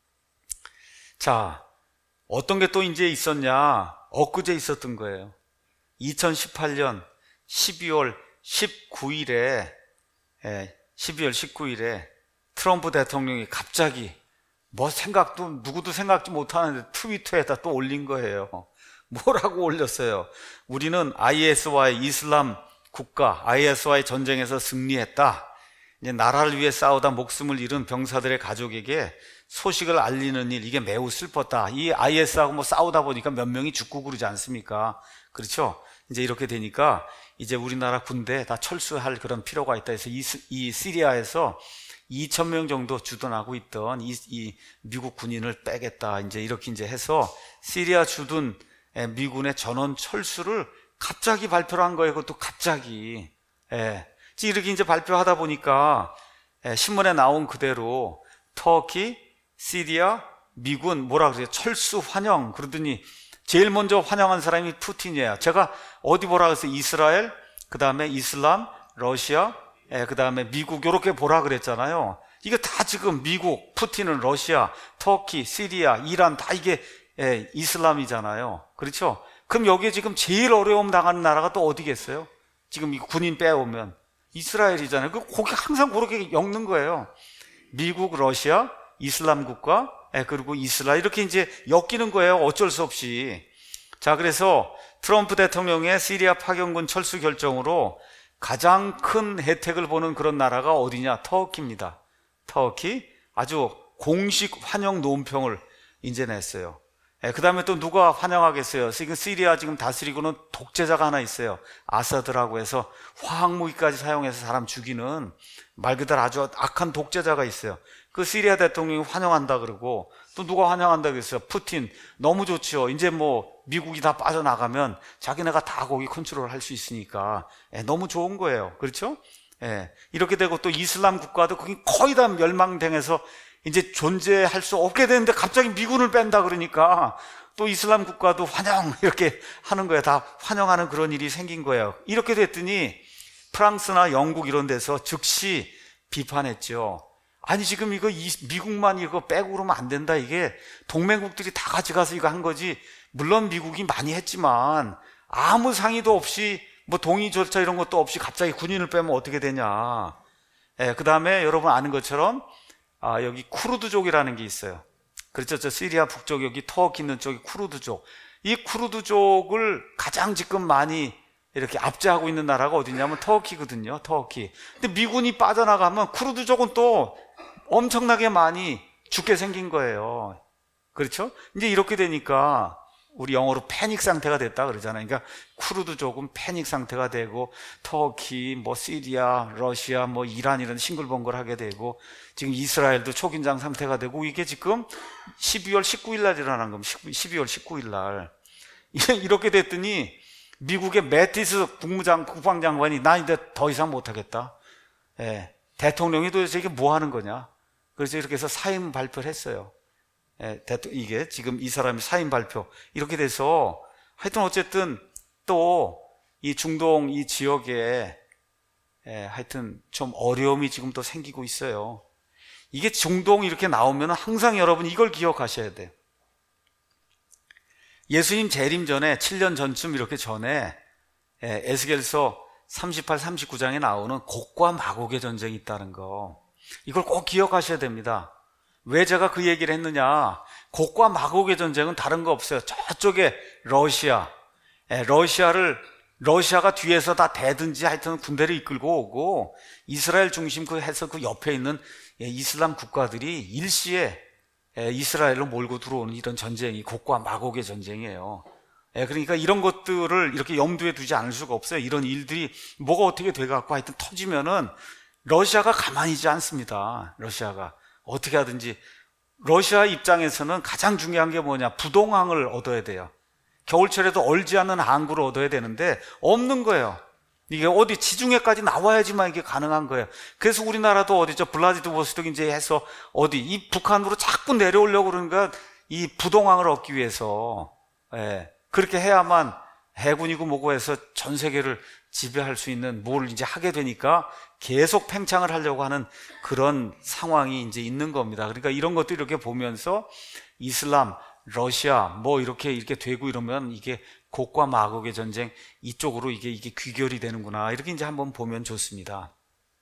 자, 어떤 게 또 이제 있었냐? 엊그제 있었던 거예요. 이천십팔 년 십이월 십구일에 십이월 십구일에 트럼프 대통령이 갑자기 뭐 생각도 누구도 생각지 못하는데 트위터에다 또 올린 거예요. 뭐라고 올렸어요? 우리는 아이에스와의 이슬람 국가 아이에스와의 전쟁에서 승리했다. 이제 나라를 위해 싸우다 목숨을 잃은 병사들의 가족에게 소식을 알리는 일, 이게 매우 슬펐다. 이 아이에스하고 뭐 싸우다 보니까 몇 명이 죽고 그러지 않습니까? 그렇죠? 이제 이렇게 되니까 이제 우리나라 군대 다 철수할 그런 필요가 있다 해서 이, 이 시리아에서 이천 명 정도 주둔하고 있던 이, 이 미국 군인을 빼겠다. 이제 이렇게 이제 해서 시리아 주둔 미군의 전원 철수를 갑자기 발표를 한 거예요. 그것도 갑자기. 예. 이렇게 이제 발표하다 보니까 신문에 나온 그대로 터키, 시리아, 미군 뭐라 그래요? 철수 환영. 그러더니 제일 먼저 환영한 사람이 푸틴이에요. 제가 어디 보라 그랬어요? 이스라엘, 그 다음에 이슬람, 러시아, 예, 그 다음에 미국 이렇게 보라 그랬잖아요. 이게 다 지금 미국, 푸틴은 러시아, 터키, 시리아, 이란 다 이게 예, 이슬람이잖아요. 그렇죠? 그럼 여기에 지금 제일 어려움 당하는 나라가 또 어디겠어요? 지금 이 군인 빼오면 이스라엘이잖아요. 그 거기 항상 그렇게 엮는 거예요. 미국, 러시아, 이슬람 국가, 예, 그리고 이스라엘 이렇게 이제 엮이는 거예요. 어쩔 수 없이. 자, 그래서 트럼프 대통령의 시리아 파견군 철수 결정으로 가장 큰 혜택을 보는 그런 나라가 어디냐? 터키입니다. 터키 아주 공식 환영 논평을 이제 냈어요. 예, 그 다음에 또 누가 환영하겠어요? 지금 시리아 지금 다스리고는 독재자가 하나 있어요. 아사드라고 해서 화학무기까지 사용해서 사람 죽이는 말 그대로 아주 악한 독재자가 있어요. 그 시리아 대통령이 환영한다 그러고, 또 누가 환영한다 그랬어요? 푸틴. 너무 좋죠. 이제 뭐 미국이 다 빠져나가면 자기네가 다 거기 컨트롤 할 수 있으니까 예, 너무 좋은 거예요. 그렇죠? 예, 이렇게 되고 또 이슬람 국가도 거기 거의 다 멸망당해서 이제 존재할 수 없게 되는데 갑자기 미군을 뺀다 그러니까 또 이슬람 국가도 환영 이렇게 하는 거예요. 다 환영하는 그런 일이 생긴 거예요. 이렇게 됐더니 프랑스나 영국 이런 데서 즉시 비판했죠. 아니 지금 이거 미국만 이거 빼고 그러면 안 된다. 이게 동맹국들이 다 같이 가서 이거 한 거지. 물론 미국이 많이 했지만 아무 상의도 없이 뭐 동의 절차 이런 것도 없이 갑자기 군인을 빼면 어떻게 되냐. 예, 그 다음에 여러분 아는 것처럼 아, 여기 쿠르드족이라는 게 있어요. 그렇죠. 저 시리아 북쪽 여기 터키 있는 쪽이 쿠르드족. 이 쿠르드족을 가장 지금 많이 이렇게 압제하고 있는 나라가 어디냐면 터키거든요. 터키. 근데 미군이 빠져나가면 쿠르드족은 또 엄청나게 많이 죽게 생긴 거예요. 그렇죠? 이제 이렇게 되니까 우리 영어로 패닉 상태가 됐다 그러잖아요. 그러니까 쿠르드족은 패닉 상태가 되고 터키, 뭐 시리아, 러시아, 뭐 이란 이런 싱글벙글 하게 되고 지금 이스라엘도 초긴장 상태가 되고 이게 지금 십이월 십구일 날 일어난 겁니다. 십이월 십구일 날. 이렇게 됐더니 미국의 매티스 국무장, 국방장관이 나 이제 더 이상 못하겠다. 예, 대통령이 도대체 이게 뭐 하는 거냐. 그래서 이렇게 해서 사임 발표를 했어요. 예, 이게 지금 이 사람이 사임 발표 이렇게 돼서 하여튼 어쨌든 또 이 중동 이 지역에 예, 하여튼 좀 어려움이 지금 또 생기고 있어요. 이게 중동 이렇게 나오면 항상 여러분 이걸 기억하셔야 돼요. 예수님 재림 전에 칠 년 전쯤 이렇게 전에 예, 에스겔서 삼십팔, 삼십구 장에 나오는 곡과 마곡의 전쟁이 있다는 거 이걸 꼭 기억하셔야 됩니다. 왜 제가 그 얘기를 했느냐. 곡과 마곡의 전쟁은 다른 거 없어요. 저쪽에 러시아 예, 러시아를 러시아가 뒤에서 다 대든지 하여튼 군대를 이끌고 오고 이스라엘 중심 그 해서 그 옆에 있는 예, 이슬람 국가들이 일시에 예, 이스라엘로 몰고 들어오는 이런 전쟁이 곡과 마곡의 전쟁이에요. 예, 그러니까 이런 것들을 이렇게 염두에 두지 않을 수가 없어요. 이런 일들이 뭐가 어떻게 돼갖고 하여튼 터지면은 러시아가 가만히 있지 않습니다. 러시아가 어떻게 하든지 러시아 입장에서는 가장 중요한 게 뭐냐. 부동항을 얻어야 돼요. 겨울철에도 얼지 않는 항구를 얻어야 되는데 없는 거예요. 이게 어디 지중해까지 나와야지만 이게 가능한 거예요. 그래서 우리나라도 어디죠? 블라디보스토크 이제 해서 어디 이 북한으로 자꾸 내려오려고 그러니까 이 부동항을 얻기 위해서 예, 그렇게 해야만 해군이고 뭐고 해서 전 세계를 지배할 수 있는 뭘 이제 하게 되니까 계속 팽창을 하려고 하는 그런 상황이 이제 있는 겁니다. 그러니까 이런 것도 이렇게 보면서 이슬람, 러시아 뭐 이렇게 이렇게 되고 이러면 이게 곡과 마곡의 전쟁 이쪽으로 이게 이게 귀결이 되는구나. 이렇게 이제 한번 보면 좋습니다.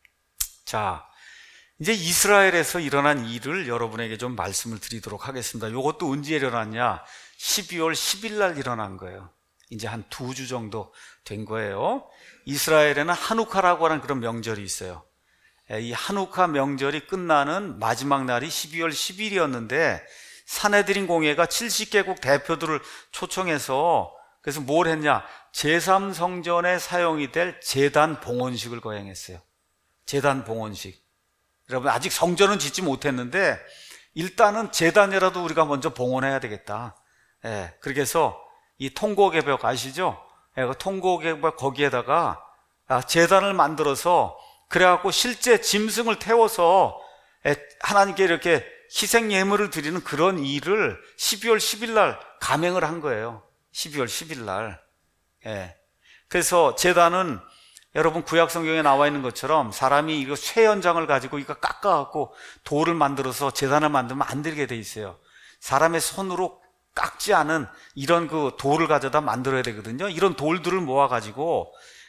자, 이제 이스라엘에서 일어난 일을 여러분에게 좀 말씀을 드리도록 하겠습니다. 이것도 언제 일어났냐? 십이월 십일 날 일어난 거예요. 이제 한 두 주 정도 된 거예요. 이스라엘에는 하누카라고 하는 그런 명절이 있어요. 이 하누카 명절이 끝나는 마지막 날이 십이월 십일이었는데 산헤드린 공회가 칠십 개국 대표들을 초청해서 그래서 뭘 했냐? 제삼 성전에 사용이 될 제단 봉헌식을 거행했어요. 제단 봉헌식. 여러분 아직 성전은 짓지 못했는데 일단은 제단이라도 우리가 먼저 봉헌해야 되겠다. 예, 그렇게 해서 이 통곡의 벽 아시죠? 예, 그 통곡의 벽 거기에다가 제단을 만들어서 그래갖고 실제 짐승을 태워서 예, 하나님께 이렇게 희생 예물을 드리는 그런 일을 십이월 십일 날 감행을 한 거예요. 십이월 십일 날. 예. 그래서 제단은 여러분 구약 성경에 나와 있는 것처럼 사람이 이거 쇠 연장을 가지고 이거 깎아갖고 돌을 만들어서 제단을 만들면 안 되게 돼 있어요. 사람의 손으로 깎지 않은 이런 그 돌을 가져다 만들어야 되거든요. 이런 돌들을 모아가지고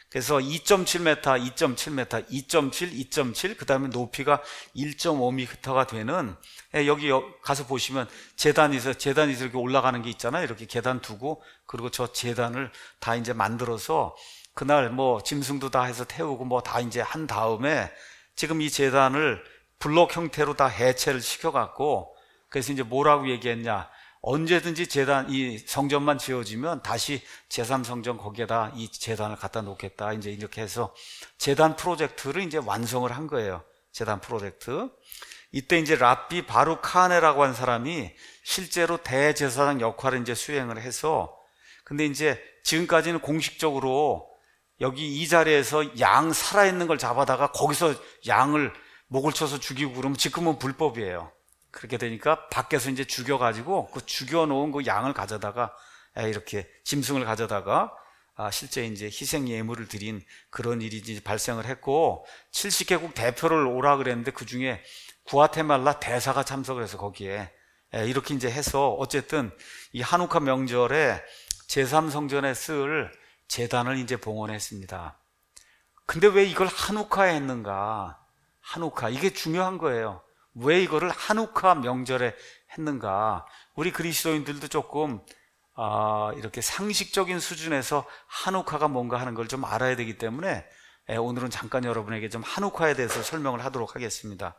그래서 이 점 칠 미터, 이 점 칠 미터, 이 점 칠, 이 점 칠, 그 다음에 높이가 일 점 오 미터가 되는, 여기 가서 보시면 제단이 있어요. 제단이 이렇게 올라가는 게 있잖아요. 이렇게 계단 두고, 그리고 저 제단을 다 이제 만들어서 그날 뭐 짐승도 다 해서 태우고 뭐 다 이제 한 다음에 지금 이 제단을 블록 형태로 다 해체를 시켜갖고, 그래서 이제 뭐라고 얘기했냐. 언제든지 제단, 이 성전만 지어지면 다시 제삼 성전 거기에다 이 제단을 갖다 놓겠다. 이제 이렇게 해서 제단 프로젝트를 이제 완성을 한 거예요. 제단 프로젝트. 이때 이제 랍비 바룩 카하네라고 한 사람이 실제로 대제사장 역할을 이제 수행을 해서, 근데 이제 지금까지는 공식적으로 여기 이 자리에서 양 살아있는 걸 잡아다가 거기서 양을 목을 쳐서 죽이고 그러면 지금은 불법이에요. 그렇게 되니까 밖에서 이제 죽여가지고 그 죽여놓은 그 양을 가져다가 이렇게 짐승을 가져다가 실제 이제 희생 예물을 드린 그런 일이 이제 발생을 했고, 칠십 개국 대표를 오라 그랬는데 그 중에 구아테말라 대사가 참석을 해서 거기에 이렇게 이제 해서 어쨌든 이 하누카 명절에 제삼 성전에 쓸 제단을 이제 봉헌했습니다. 근데 왜 이걸 하누카에 했는가? 하누카, 이게 중요한 거예요. 왜 이거를 하누카 명절에 했는가? 우리 그리스도인들도 조금 아, 이렇게 상식적인 수준에서 하누카가 뭔가 하는 걸 좀 알아야 되기 때문에 오늘은 잠깐 여러분에게 좀 하누카에 대해서 설명을 하도록 하겠습니다.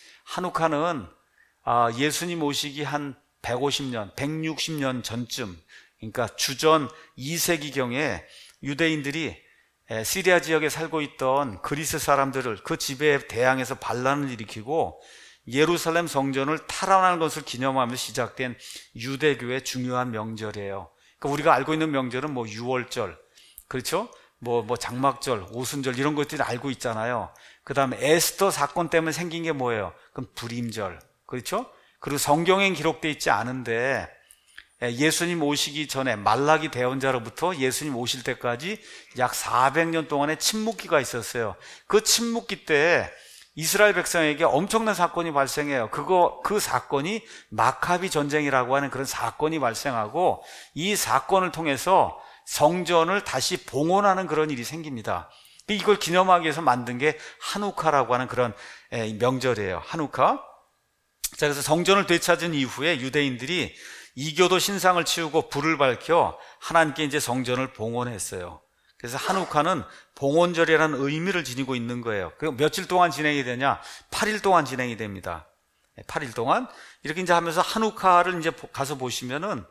하누카는 아, 예수님 오시기 한 백오십 년, 백육십 년 전쯤, 그러니까 주전 이 세기경에 유대인들이 시리아 지역에 살고 있던 그리스 사람들을 그 지배에 대항해서 반란을 일으키고 예루살렘 성전을 탈환하는 것을 기념하며 시작된 유대교의 중요한 명절이에요. 그러니까 우리가 알고 있는 명절은 뭐 유월절, 그렇죠? 뭐, 뭐 장막절, 오순절 이런 것들이 알고 있잖아요. 그 다음에 에스더 사건 때문에 생긴 게 뭐예요? 그럼 불임절, 그렇죠? 그리고 성경엔 기록되어 있지 않은데 예수님 오시기 전에 말라기 대언자로부터 예수님 오실 때까지 약 사백 년 동안의 침묵기가 있었어요. 그 침묵기 때 이스라엘 백성에게 엄청난 사건이 발생해요. 그거, 그 사건이 마카비 전쟁이라고 하는 그런 사건이 발생하고, 이 사건을 통해서 성전을 다시 봉헌하는 그런 일이 생깁니다. 이걸 기념하기 위해서 만든 게 하누카라고 하는 그런 명절이에요. 하누카. 자, 그래서 성전을 되찾은 이후에 유대인들이 이교도 신상을 치우고 불을 밝혀 하나님께 이제 성전을 봉헌했어요. 그래서 하누카는 봉헌절이라는 의미를 지니고 있는 거예요. 그 며칠 동안 진행이 되냐? 팔 일 동안 진행이 됩니다. 팔 일 동안 이렇게 이제 하면서 하누카를 이제 가서 보시면은,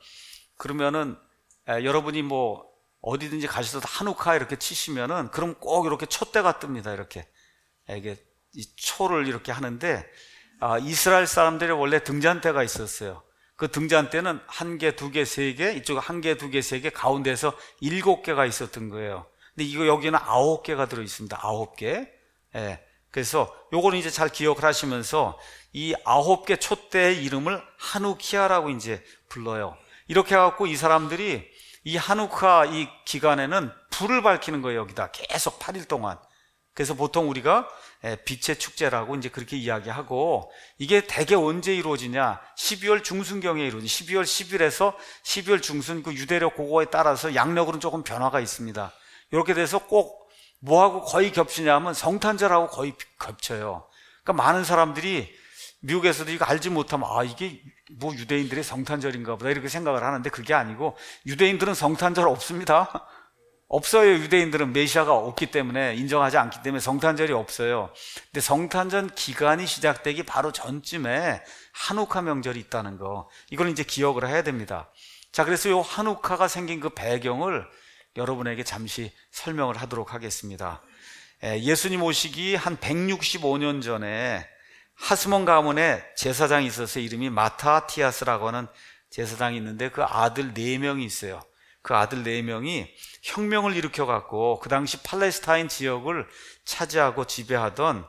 그러면은 에, 여러분이 뭐 어디든지 가셔서 하누카 이렇게 치시면은, 그럼 꼭 이렇게 촛대가 뜹니다. 이렇게 에, 이게 이 초를 이렇게 하는데, 아, 이스라엘 사람들이 원래 등잔대가 있었어요. 그 등잔대는 한 개, 두 개, 세 개, 이쪽 한 개, 두 개, 세 개, 가운데서 일곱 개가 있었던 거예요. 근데 이거 여기는 아홉 개가 들어 있습니다. 아홉 개. 예. 그래서 요거는 이제 잘 기억을 하시면서 이 아홉 개 촛대의 이름을 하누키아라고 이제 불러요. 이렇게 해갖고 이 사람들이 이 하누카 이 기간에는 불을 밝히는 거예요. 여기다 계속 팔 일 동안. 그래서 보통 우리가 빛의 축제라고 이제 그렇게 이야기하고, 이게 대개 언제 이루어지냐? 십이월 중순경에 이루어지. 십이월 십 일에서 십이월 중순, 그 유대력 그거에 따라서 양력으로는 조금 변화가 있습니다. 이렇게 돼서 꼭 뭐하고 거의 겹치냐면 성탄절하고 거의 겹쳐요. 그러니까 많은 사람들이 미국에서도 이거 알지 못하면, 아, 이게 뭐 유대인들의 성탄절인가 보다 이렇게 생각을 하는데, 그게 아니고 유대인들은 성탄절 없습니다. 없어요. 유대인들은 메시아가 없기 때문에, 인정하지 않기 때문에 성탄절이 없어요. 근데 성탄절 기간이 시작되기 바로 전쯤에 하누카 명절이 있다는 거, 이걸 이제 기억을 해야 됩니다. 자, 그래서 이 하누카가 생긴 그 배경을 여러분에게 잠시 설명을 하도록 하겠습니다. 예수님 오시기 한 백육십오 년 전에 하스몬 가문에 제사장이 있어서 이름이 마타티아스라고 하는 제사장이 있는데, 그 아들 네 명이 있어요. 그 아들 네 명이 혁명을 일으켜갖고 그 당시 팔레스타인 지역을 차지하고 지배하던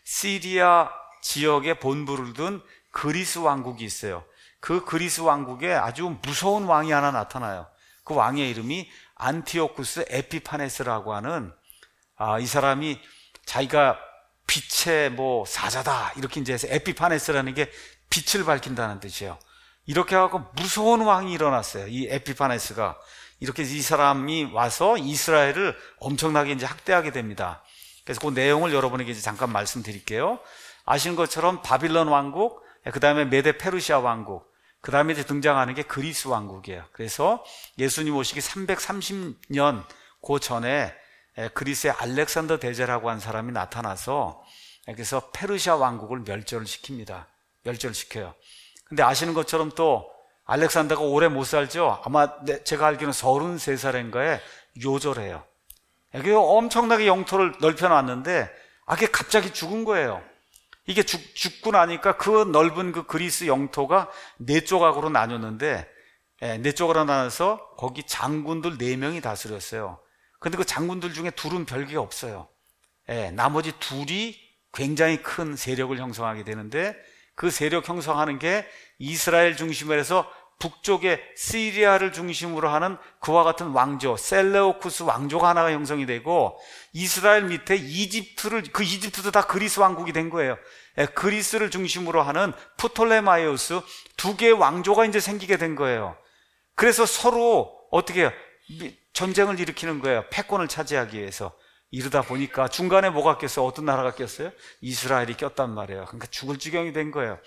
시리아 지역에 본부를 둔 그리스 왕국이 있어요. 그 그리스 왕국에 아주 무서운 왕이 하나 나타나요. 그 왕의 이름이 안티오쿠스 에피파네스라고 하는, 아, 이 사람이 자기가 빛의 뭐 사자다 이렇게 이제 해서, 에피파네스라는 게 빛을 밝힌다는 뜻이에요. 이렇게 하고 무서운 왕이 일어났어요. 이 에피파네스가. 이렇게 이 사람이 와서 이스라엘을 엄청나게 이제 학대하게 됩니다. 그래서 그 내용을 여러분에게 이제 잠깐 말씀드릴게요. 아시는 것처럼 바빌론 왕국, 그 다음에 메데 페르시아 왕국, 그 다음에 이제 등장하는 게 그리스 왕국이에요. 그래서 예수님 오시기 삼백삼십 년 그 전에 그리스의 알렉산더 대제라고 한 사람이 나타나서 그래서 페르시아 왕국을 멸절을 시킵니다. 멸절을 시켜요. 근데 아시는 것처럼 또 알렉산더가 오래 못 살죠? 아마 제가 알기로는 서른세 살인가에 요절해요. 이게 엄청나게 영토를 넓혀놨는데 아, 그게 갑자기 죽은 거예요. 이게 죽, 죽고 나니까 그 넓은 그 그리스 영토가 네 조각으로 나뉘었는데, 예, 네 조각으로 나눠서 거기 장군들 네 명이 다스렸어요. 근데 그 장군들 중에 둘은 별게 없어요. 예, 나머지 둘이 굉장히 큰 세력을 형성하게 되는데, 그 세력 형성하는 게 이스라엘 중심으로 해서 북쪽의 시리아를 중심으로 하는 그와 같은 왕조, 셀레우쿠스 왕조가 하나가 형성이 되고, 이스라엘 밑에 이집트를, 그 이집트도 다 그리스 왕국이 된 거예요. 예, 그리스를 중심으로 하는 프톨레마이오스 두 개의 왕조가 이제 생기게 된 거예요. 그래서 서로 어떻게 해요? 전쟁을 일으키는 거예요. 패권을 차지하기 위해서. 이러다 보니까 중간에 뭐가 꼈어요? 어떤 나라가 꼈어요? 이스라엘이 꼈단 말이에요. 그러니까 죽을 지경이 된 거예요.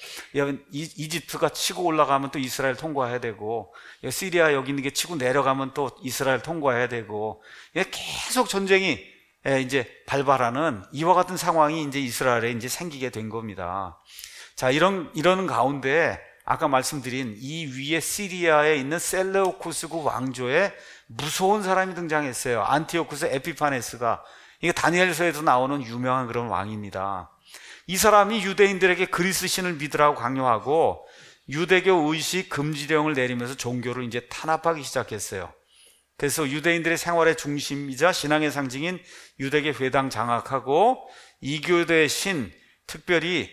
이집트가 치고 올라가면 또 이스라엘 통과해야 되고, 시리아 여기 있는 게 치고 내려가면 또 이스라엘 통과해야 되고, 계속 전쟁이 이제 발발하는 이와 같은 상황이 이제 이스라엘에 이제 생기게 된 겁니다. 자, 이런, 이러는 가운데 아까 말씀드린 이 위에 시리아에 있는 셀레우쿠스국 왕조에 무서운 사람이 등장했어요. 안티오쿠스 에피파네스가. 이게 다니엘서에도 나오는 유명한 그런 왕입니다. 이 사람이 유대인들에게 그리스 신을 믿으라고 강요하고 유대교 의식 금지령을 내리면서 종교를 이제 탄압하기 시작했어요. 그래서 유대인들의 생활의 중심이자 신앙의 상징인 유대계 회당 장악하고 이교도의 신, 특별히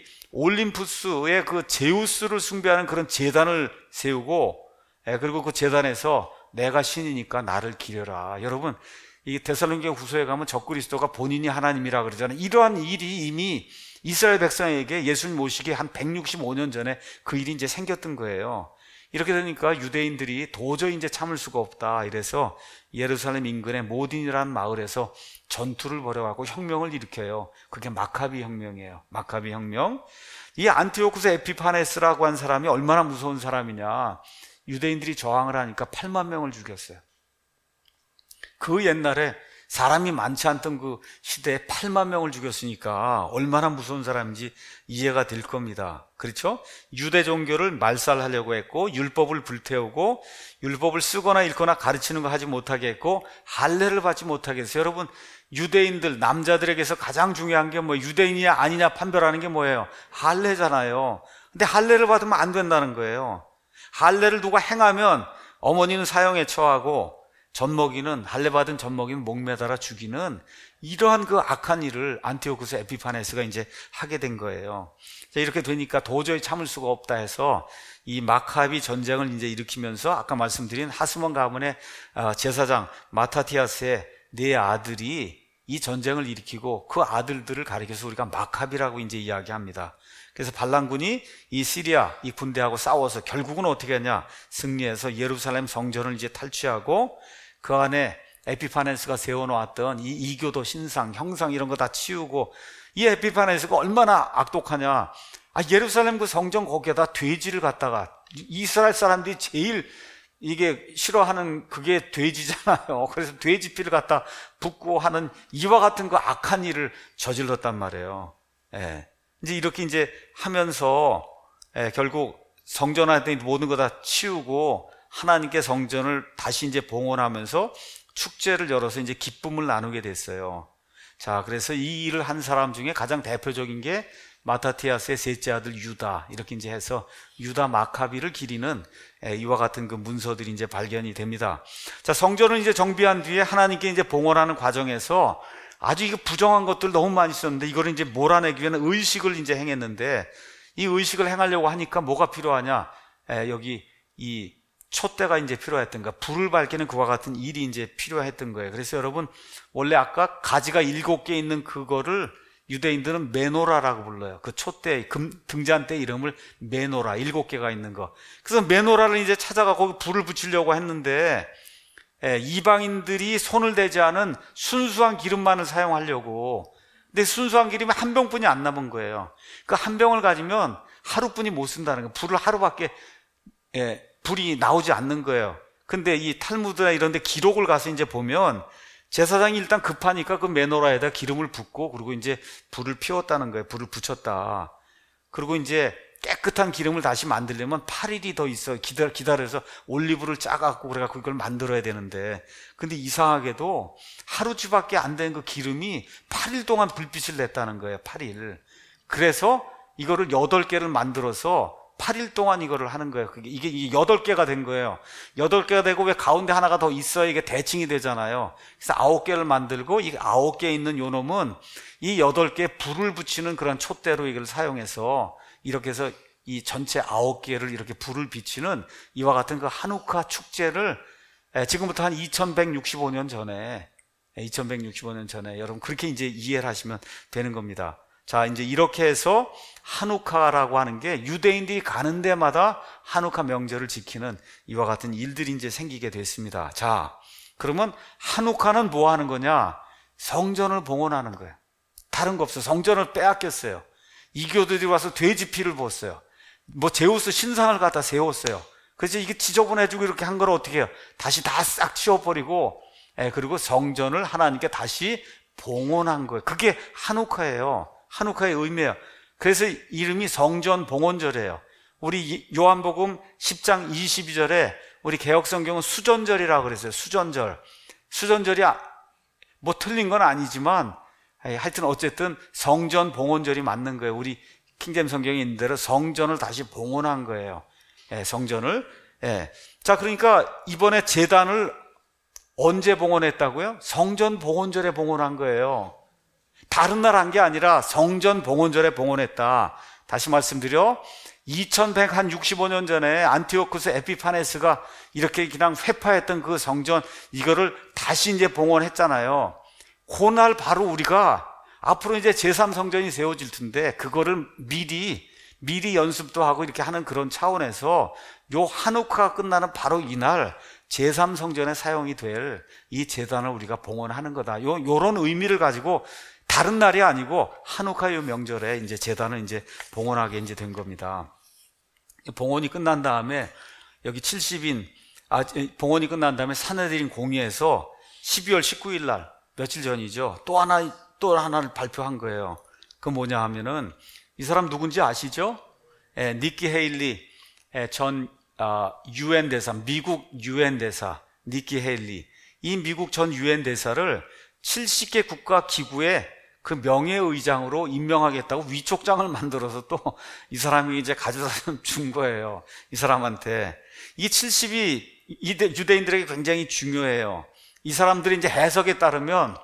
올림푸스의 그 제우스를 숭배하는 그런 제단을 세우고, 그리고 그 제단에서 내가 신이니까 나를 기려라. 여러분, 이 데살로니가 후서에 가면 적그리스도가 본인이 하나님이라 그러잖아요. 이러한 일이 이미 이스라엘 백성에게 예수님 오시기 한 백육십오 년 전에 그 일이 이제 생겼던 거예요. 이렇게 되니까 유대인들이 도저히 이제 참을 수가 없다. 이래서 예루살렘 인근의 모딘이라는 마을에서 전투를 벌여가고 혁명을 일으켜요. 그게 마카비 혁명이에요. 마카비 혁명. 이 안티오쿠스 에피파네스라고 한 사람이 얼마나 무서운 사람이냐. 유대인들이 저항을 하니까 팔만 명을 죽였어요. 그 옛날에 사람이 많지 않던 그 시대에 팔만 명을 죽였으니까 얼마나 무서운 사람인지 이해가 될 겁니다. 그렇죠? 유대 종교를 말살하려고 했고, 율법을 불태우고, 율법을 쓰거나 읽거나 가르치는 거 하지 못하게 했고, 할례를 받지 못하게 했어요. 여러분, 유대인들, 남자들에게서 가장 중요한 게 뭐 유대인이냐 아니냐 판별하는 게 뭐예요? 할례잖아요. 근데 할례를 받으면 안 된다는 거예요. 할례를 누가 행하면 어머니는 사형에 처하고, 젖먹이는, 할례받은 젖먹이는 목매달아 죽이는 이러한 그 악한 일을 안티오쿠스 에피파네스가 이제 하게 된 거예요. 자, 이렇게 되니까 도저히 참을 수가 없다 해서 이 마카비 전쟁을 이제 일으키면서 아까 말씀드린 하스몬 가문의 제사장 마타티아스의 네 아들이 이 전쟁을 일으키고 그 아들들을 가리켜서 우리가 마카비라고 이제 이야기합니다. 그래서 반란군이 이 시리아 이 군대하고 싸워서 결국은 어떻게 했냐? 승리해서 예루살렘 성전을 이제 탈취하고 그 안에 에피파네스가 세워놓았던 이 이교도 신상, 형상 이런 거 다 치우고, 이 에피파네스가 얼마나 악독하냐. 아, 예루살렘 그 성전 거기에다 돼지를 갖다가, 이스라엘 사람들이 제일 이게 싫어하는 그게 돼지잖아요. 그래서 돼지 피를 갖다 붓고 하는 이와 같은 그 악한 일을 저질렀단 말이에요. 예. 이제 이렇게 이제 하면서 예, 결국 성전 안에 모든 거 다 치우고 하나님께 성전을 다시 이제 봉헌하면서 축제를 열어서 이제 기쁨을 나누게 됐어요. 자, 그래서 이 일을 한 사람 중에 가장 대표적인 게 마타티아스의 셋째 아들 유다, 이렇게 이제 해서 유다 마카비를 기리는 이와 같은 그 문서들이 이제 발견이 됩니다. 자, 성전을 이제 정비한 뒤에 하나님께 이제 봉헌하는 과정에서 아주 이거 부정한 것들 너무 많이 있었는데 이거를 이제 몰아내기 위해는 의식을 이제 행했는데, 이 의식을 행하려고 하니까 뭐가 필요하냐? 에, 여기 이 촛대가 이제 필요했던가, 불을 밝히는 그와 같은 일이 이제 필요했던 거예요. 그래서 여러분, 원래 아까 가지가 일곱 개 있는 그거를 유대인들은 메노라라고 불러요. 그 촛대, 금, 등잔대 이름을 메노라, 일곱 개가 있는 거. 그래서 메노라를 이제 찾아가 거기 불을 붙이려고 했는데, 예, 이방인들이 손을 대지 않은 순수한 기름만을 사용하려고. 근데 순수한 기름이 한 병뿐이 안 남은 거예요. 그 한 병을 가지면 하루뿐이 못 쓴다는 거예요. 불을 하루밖에 예, 불이 나오지 않는 거예요. 근데 이 탈무드나 이런 데 기록을 가서 이제 보면 제사장이 일단 급하니까 그 메노라에다 기름을 붓고 그리고 이제 불을 피웠다는 거예요. 불을 붙였다. 그리고 이제 깨끗한 기름을 다시 만들려면 팔 일이 더 있어. 기다려, 기다려서 올리브를 짜갖고 그래갖고 이걸 만들어야 되는데. 근데 이상하게도 하루치밖에 안 된 그 기름이 팔 일 동안 불빛을 냈다는 거예요. 팔 일. 그래서 이거를 여덟 개를 만들어서 팔 일 동안 이거를 하는 거예요. 그게 이게, 이게 여덟 개가 된 거예요. 여덟 개가 되고 왜 가운데 하나가 더 있어야 이게 대칭이 되잖아요. 그래서 아홉 개를 만들고 이 아홉 개 있는 요 놈은 이 여덟 개 불을 붙이는 그런 촛대로 이걸 사용해서 이렇게 해서 이 전체 아홉 개를 이렇게 불을 비치는 이와 같은 그 하누카 축제를 지금부터 한 이천백육십오 년 전에 이천백육십오 년 전에 여러분 그렇게 이제 이해를 하시면 되는 겁니다. 자, 이제 이렇게 해서 하누카라고 하는 게 유대인들이 가는 데마다 하누카 명절을 지키는 이와 같은 일들이 이제 생기게 됐습니다. 자, 그러면 하누카는 뭐 하는 거냐? 성전을 봉헌하는 거예요. 다른 거 없어요. 성전을 빼앗겼어요. 이교도들이 와서 돼지 피를 부었어요. 뭐 제우스 신상을 갖다 세웠어요. 그래서 이게 지저분해지고 이렇게 한 걸 어떻게 해요? 다시 다 싹 치워버리고, 예, 그리고 성전을 하나님께 다시 봉헌한 거예요. 그게 하누카예요. 하누카의 의미예요. 그래서 이름이 성전 봉헌절이에요. 우리 요한복음 십 장 이십이 절에 우리 개역성경은 수전절이라고 그랬어요. 수전절. 수전절이 뭐 틀린 건 아니지만 하여튼 어쨌든 성전 봉헌절이 맞는 거예요. 우리 킹제임 성경에 있는 대로 성전을 다시 봉헌한 거예요. 예, 성전을. 예. 자, 그러니까 이번에 제단을 언제 봉헌했다고요? 성전 봉헌절에 봉헌한 거예요. 다른 날 한 게 아니라 성전 봉헌절에 봉헌했다. 다시 말씀드려 이천백육십오 년 전에 안티오쿠스 에피파네스가 이렇게 그냥 회파했던 그 성전 이거를 다시 이제 봉헌했잖아요. 그날 바로 우리가 앞으로 이제 제삼 성전이 세워질 텐데 그거를 미리 미리 연습도 하고 이렇게 하는 그런 차원에서 요 하누카가 끝나는 바로 이날 제삼 성전에 사용이 될 이 제단을 우리가 봉헌하는 거다. 요 요런 의미를 가지고 다른 날이 아니고 하누카의 명절에 이제 제단을 이제 봉헌하게 이제 된 겁니다. 봉헌이 끝난 다음에 여기 칠십 인 아 봉헌이 끝난 다음에 산헤드린 공의에서 십이월 십구일 날 며칠 전이죠. 또 하나 또 하나를 발표한 거예요. 그 뭐냐 하면은 이 사람 누군지 아시죠? 예, 니키 헤일리 예, 전 아, 유엔 대사, 미국 유엔 대사 니키 헤일리. 이 미국 전 유엔 대사를 칠십 개 국가 기구의 그 명예의장으로 임명하겠다고 위촉장을 만들어서 또 이 사람이 이제 가져다 준 거예요. 이 사람한테. 이 칠십이 유대인들에게 굉장히 중요해요. 이 사람들이 이제 해석에 따르면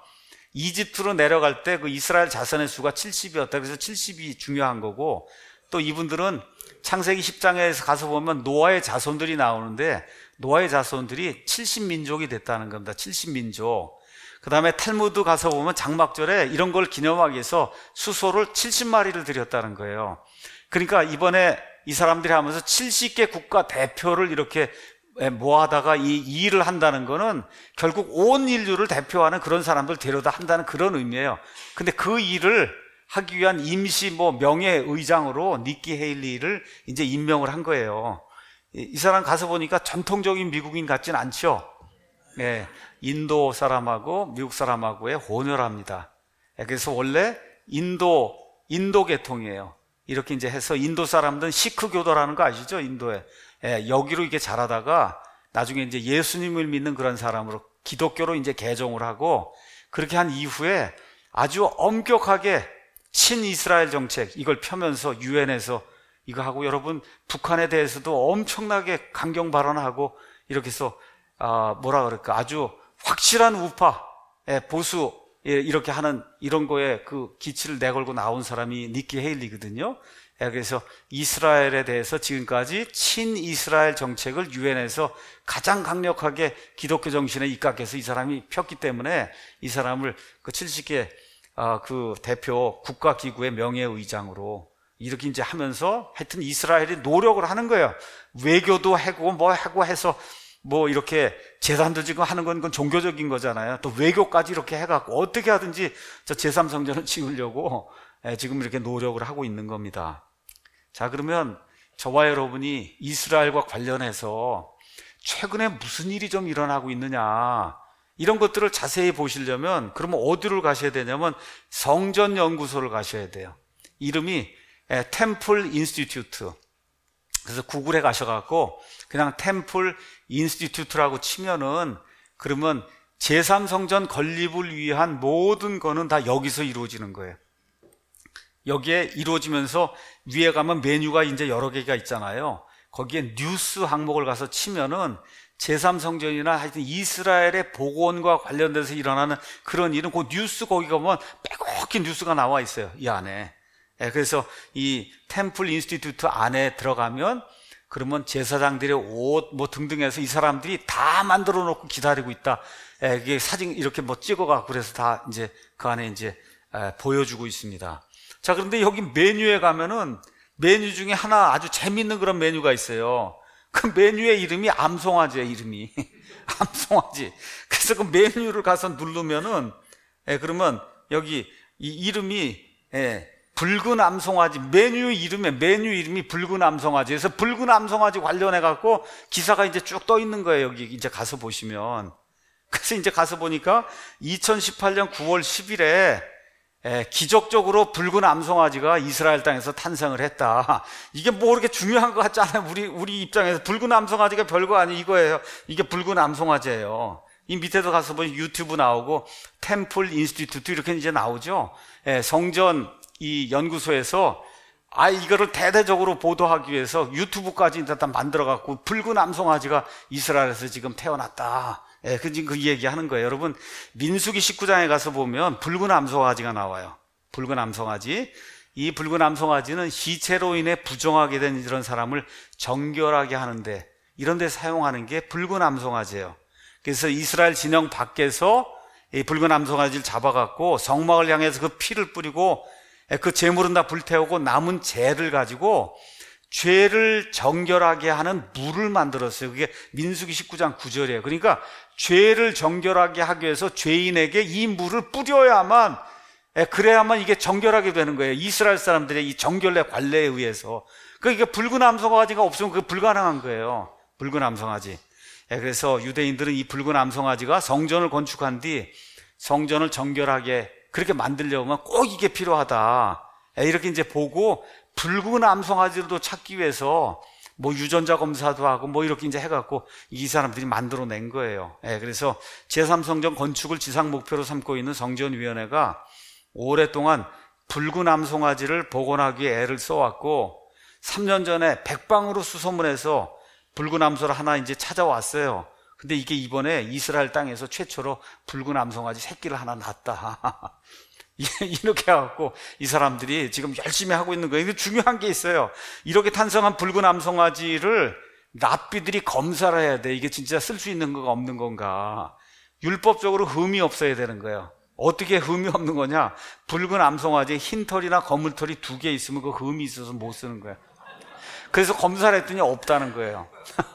이집트로 내려갈 때 그 이스라엘 자손의 수가 칠십이었다. 그래서 칠십이 중요한 거고, 또 이분들은 창세기 십 장에서 가서 보면 노아의 자손들이 나오는데 노아의 자손들이 칠십 민족이 됐다는 겁니다. 칠십 민족. 그 다음에 탈무드 가서 보면 장막절에 이런 걸 기념하기 위해서 수소를 칠십 마리를 들였다는 거예요. 그러니까 이번에 이 사람들이 하면서 칠십 개 국가 대표를 이렇게 모아다가 이 일을 한다는 거는 결국 온 인류를 대표하는 그런 사람들 데려다 한다는 그런 의미예요. 근데 그 일을 하기 위한 임시 뭐 명예의장으로 니키 헤일리를 이제 임명을 한 거예요. 이 사람 가서 보니까 전통적인 미국인 같진 않죠. 예, 인도 사람하고 미국 사람하고의 혼혈합니다. 그래서 원래 인도 인도 계통이에요. 이렇게 이제 해서 인도 사람들은 시크 교도라는 거 아시죠? 인도에. 예, 여기로 이게 자라다가 나중에 이제 예수님을 믿는 그런 사람으로 기독교로 이제 개종을 하고 그렇게 한 이후에 아주 엄격하게 친이스라엘 정책 이걸 펴면서 유엔에서 이거 하고 여러분 북한에 대해서도 엄청나게 강경 발언하고 이렇게 해서 아, 뭐라 그럴까 아주 확실한 우파 예, 보수 예, 이렇게 하는 이런 거에 그 기치를 내걸고 나온 사람이 니키 헤일리거든요. 예, 그래서 이스라엘에 대해서 지금까지 친이스라엘 정책을 유엔에서 가장 강력하게 기독교 정신에 입각해서 이 사람이 폈기 때문에 이 사람을 그 칠십 개 아, 그 대표 국가기구의 명예의장으로 이렇게 이제 하면서 하여튼 이스라엘이 노력을 하는 거예요. 외교도 하고 뭐 하고 해서 뭐 이렇게 제단도 지금 하는 건, 그건 종교적인 거잖아요. 또 외교까지 이렇게 해갖고 어떻게 하든지 저 제삼 성전을 지으려고 지금 이렇게 노력을 하고 있는 겁니다. 자, 그러면 저와 여러분이 이스라엘과 관련해서 최근에 무슨 일이 좀 일어나고 있느냐, 이런 것들을 자세히 보시려면 그러면 어디를 가셔야 되냐면 성전 연구소를 가셔야 돼요. 이름이 템플 인스티튜트. 그래서 구글에 가셔갖고 그냥 템플 인스티튜트라고 치면은, 그러면 제삼 성전 건립을 위한 모든 거는 다 여기서 이루어지는 거예요. 여기에 이루어지면서 위에 가면 메뉴가 이제 여러 개가 있잖아요. 거기에 뉴스 항목을 가서 치면은 제삼 성전이나 하여튼 이스라엘의 복원과 관련돼서 일어나는 그런 일은 그 뉴스, 거기 가면 빼곡히 뉴스가 나와 있어요, 이 안에. 그래서 이 템플 인스티튜트 안에 들어가면 그러면 제사장들의 옷 뭐 등등 해서 이 사람들이 다 만들어 놓고 기다리고 있다. 이게 사진 이렇게 뭐 찍어갖고 그래서 다 이제 그 안에 이제 보여주고 있습니다. 자, 그런데 여기 메뉴에 가면은 메뉴 중에 하나 아주 재밌는 그런 메뉴가 있어요. 그 메뉴의 이름이 암송아지예요, 이름이. 암송아지. 그래서 그 메뉴를 가서 누르면은, 예, 그러면 여기 이 이름이, 예, 붉은 암송아지, 메뉴 이름에, 메뉴 이름이 붉은 암송아지. 그래서 붉은 암송아지 관련해갖고 기사가 이제 쭉 떠 있는 거예요, 여기 이제 가서 보시면. 그래서 이제 가서 보니까 이천십팔 년 구월 십일에 예, 기적적으로 붉은 암송아지가 이스라엘 땅에서 탄생을 했다. 이게 뭐 그렇게 중요한 것 같지 않아요? 우리, 우리 입장에서 붉은 암송아지가 별거 아니 이거예요. 이게 붉은 암송아지예요. 이 밑에도 가서 보니 유튜브 나오고 템플 인스티튜트 이렇게 이제 나오죠. 예, 성전 이 연구소에서 아, 이거를 대대적으로 보도하기 위해서 유튜브까지 일단 만들어갖고 붉은 암송아지가 이스라엘에서 지금 태어났다. 예, 그, 지금 그 얘기 하는 거예요. 여러분, 민수기 십구 장에 가서 보면 붉은 암송아지가 나와요. 붉은 암송아지. 이 붉은 암송아지는 시체로 인해 부정하게 된 이런 사람을 정결하게 하는데, 이런 데 사용하는 게 붉은 암송아지예요. 그래서 이스라엘 진영 밖에서 이 붉은 암송아지를 잡아갖고 성막을 향해서 그 피를 뿌리고 그 제물은 다 불태우고 남은 재를 가지고 죄를 정결하게 하는 물을 만들었어요. 그게 민수기 십구 장 구 절이에요. 그러니까 죄를 정결하게 하기 위해서 죄인에게 이 물을 뿌려야만, 그래야만 이게 정결하게 되는 거예요. 이스라엘 사람들의 이 정결의 관례에 의해서. 그러니까 붉은 암송아지가 없으면 그게 불가능한 거예요. 붉은 암송아지. 그래서 유대인들은 이 붉은 암송아지가 성전을 건축한 뒤 성전을 정결하게 그렇게 만들려면 꼭 이게 필요하다. 이렇게 이제 보고 붉은 암송아지도 찾기 위해서 뭐 유전자 검사도 하고 뭐 이렇게 이제 해갖고 이 사람들이 만들어낸 거예요. 예, 그래서 제삼 성전 건축을 지상 목표로 삼고 있는 성전위원회가 오랫동안 붉은 암송아지를 복원하기 위해 애를 써왔고 삼 년 전에 백방으로 수소문해서 붉은 암소를 하나 이제 찾아왔어요. 근데 이게 이번에 이스라엘 땅에서 최초로 붉은 암송아지 새끼를 하나 낳았다. 이렇게 해갖고 이 사람들이 지금 열심히 하고 있는 거예요. 중요한 게 있어요. 이렇게 탄생한 붉은 암송아지를 랍비들이 검사를 해야 돼. 이게 진짜 쓸 수 있는 건가 없는 건가. 율법적으로 흠이 없어야 되는 거예요. 어떻게 흠이 없는 거냐? 붉은 암송아지에 흰 털이나 검은 털이 두 개 있으면 그 흠이 있어서 못 쓰는 거예요. 그래서 검사를 했더니 없다는 거예요.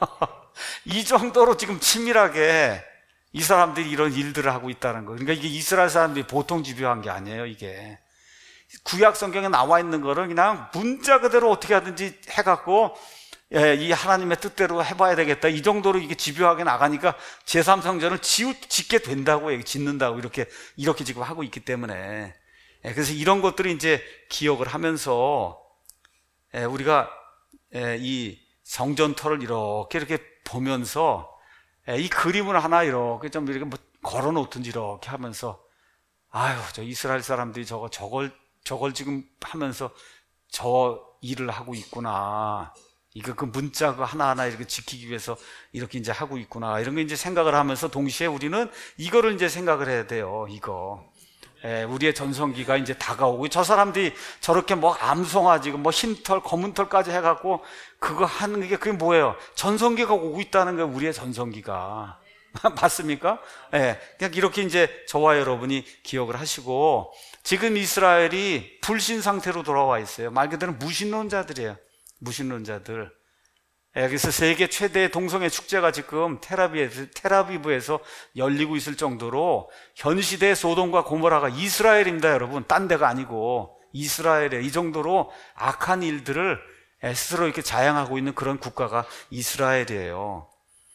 이 정도로 지금 치밀하게 이 사람들이 이런 일들을 하고 있다는 거예요. 그러니까 이게 이스라엘 사람들이 보통 집요한 게 아니에요, 이게. 구약 성경에 나와 있는 거를 그냥 문자 그대로 어떻게 하든지 해갖고, 예, 이 하나님의 뜻대로 해봐야 되겠다. 이 정도로 이게 집요하게 나가니까 제삼 성전을 지우, 짓게 된다고, 짓는다고 이렇게, 이렇게 지금 하고 있기 때문에. 예, 그래서 이런 것들을 이제 기억을 하면서, 예, 우리가, 예, 이 성전터를 이렇게 이렇게 보면서 이 그림을 하나 이렇게 좀 이렇게 뭐 걸어 놓든지 이렇게 하면서 아유, 저 이스라엘 사람들이 저거 저걸 저걸 지금 하면서 저 일을 하고 있구나. 이거 그 문자 그 하나하나 이렇게 지키기 위해서 이렇게 이제 하고 있구나. 이런 거 이제 생각을 하면서 동시에 우리는 이거를 이제 생각을 해야 돼요. 이거. 예, 우리의 전성기가 이제 다가오고 저 사람들이 저렇게 뭐 암송아지, 뭐 흰털, 검은털까지 해갖고 그거 하는 게 그게 뭐예요? 전성기가 오고 있다는 거예요. 우리의 전성기가. 맞습니까? 예, 그냥 이렇게 이제 저와 여러분이 기억을 하시고 지금 이스라엘이 불신 상태로 돌아와 있어요. 말 그대로 무신론자들이에요. 무신론자들. 그래서 세계 최대 동성애 축제가 지금 테라비에서, 테라비브에서 열리고 있을 정도로 현 시대의 소돔과 고모라가 이스라엘입니다, 여러분. 딴 데가 아니고 이스라엘에 이 정도로 악한 일들을 스스로 이렇게 자행하고 있는 그런 국가가 이스라엘이에요.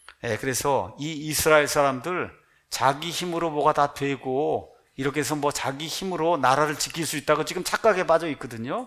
그래서 이 이스라엘 사람들 자기 힘으로 뭐가 다 되고 이렇게 해서 뭐 자기 힘으로 나라를 지킬 수 있다고 지금 착각에 빠져 있거든요.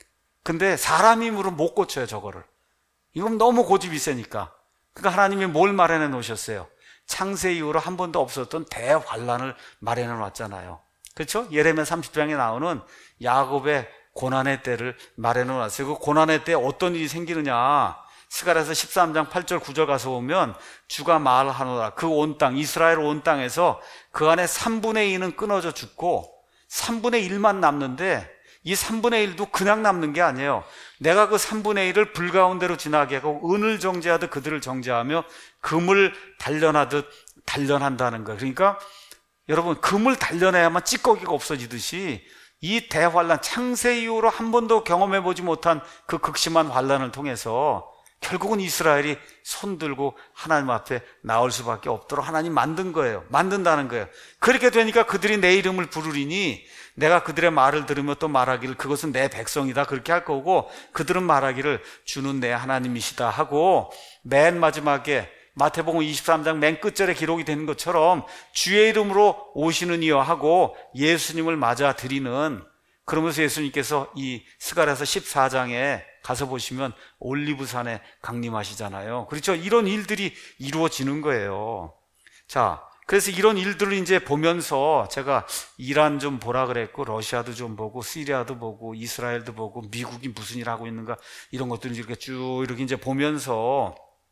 근데 사람 힘으로 못 고쳐요, 저거를. 이건 너무 고집이 세니까. 그러니까 하나님이 뭘 마련해 놓으셨어요? 창세 이후로 한 번도 없었던 대환란을 마련해 놨잖아요. 그렇죠? 예레미야 삼십 장에 나오는 야곱의 고난의 때를 마련해 놨어요. 그 고난의 때 어떤 일이 생기느냐? 스가랴서 십삼 장 팔 절 구 절 가서 보면 주가 말하노라. 그 온 땅, 이스라엘 온 땅에서 그 안에 삼분의 이는 끊어져 죽고 삼분의 일만 남는데 이 삼분의 일도 그냥 남는 게 아니에요. 내가 그 삼분의 일을 불 가운데로 지나게 하고 은을 정죄하듯 그들을 정죄하며 금을 단련하듯 단련한다는 거예요. 그러니까 여러분, 금을 단련해야만 찌꺼기가 없어지듯이 이 대환란, 창세 이후로 한 번도 경험해보지 못한 그 극심한 환란을 통해서 결국은 이스라엘이 손들고 하나님 앞에 나올 수밖에 없도록 하나님 만든 거예요. 만든다는 거예요. 그렇게 되니까 그들이 내 이름을 부르리니 내가 그들의 말을 들으며 또 말하기를 그것은 내 백성이다 그렇게 할 거고, 그들은 말하기를 주는 내 하나님이시다 하고, 맨 마지막에 마태복음 이십삼 장 맨 끝절에 기록이 되는 것처럼 주의 이름으로 오시는 이여 하고 예수님을 맞아 드리는, 그러면서 예수님께서 이 스가랴서 십사 장에 가서 보시면 올리브산에 강림하시잖아요. 그렇죠? 이런 일들이 이루어지는 거예요. 자, 그래서 이런 일들을 이제 보면서 제가 이란 좀 보라 그랬고, 러시아도 좀 보고, 시리아도 보고, 이스라엘도 보고, 미국이 무슨 일 하고 있는가, 이런 것들을 이렇게 쭉 이렇게 이제 보면서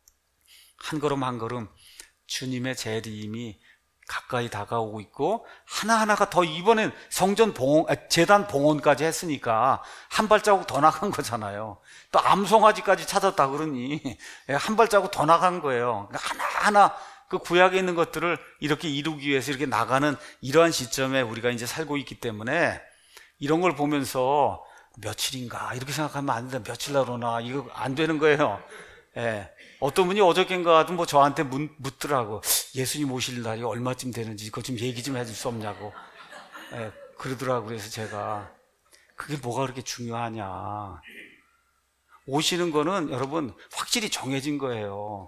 한 걸음 한 걸음 주님의 재림이 가까이 다가오고 있고, 하나하나가 더, 이번엔 성전 봉헌, 재단 봉헌까지 했으니까 한 발자국 더 나간 거잖아요. 또 암송아지까지 찾았다 그러니 한 발자국 더 나간 거예요. 그러니까 하나하나 그 구약에 있는 것들을 이렇게 이루기 위해서 이렇게 나가는 이러한 시점에 우리가 이제 살고 있기 때문에 이런 걸 보면서 며칠인가 이렇게 생각하면 안 된다. 며칠 나로나 이거 안 되는 거예요. 예. 어떤 분이 어저께인가도 뭐 저한테 묻, 묻더라고. 예수님 오실 날이 얼마쯤 되는지 그거 좀 얘기 좀 해줄 수 없냐고. 예. 그러더라고. 그래서 제가 그게 뭐가 그렇게 중요하냐. 오시는 거는 여러분 확실히 정해진 거예요.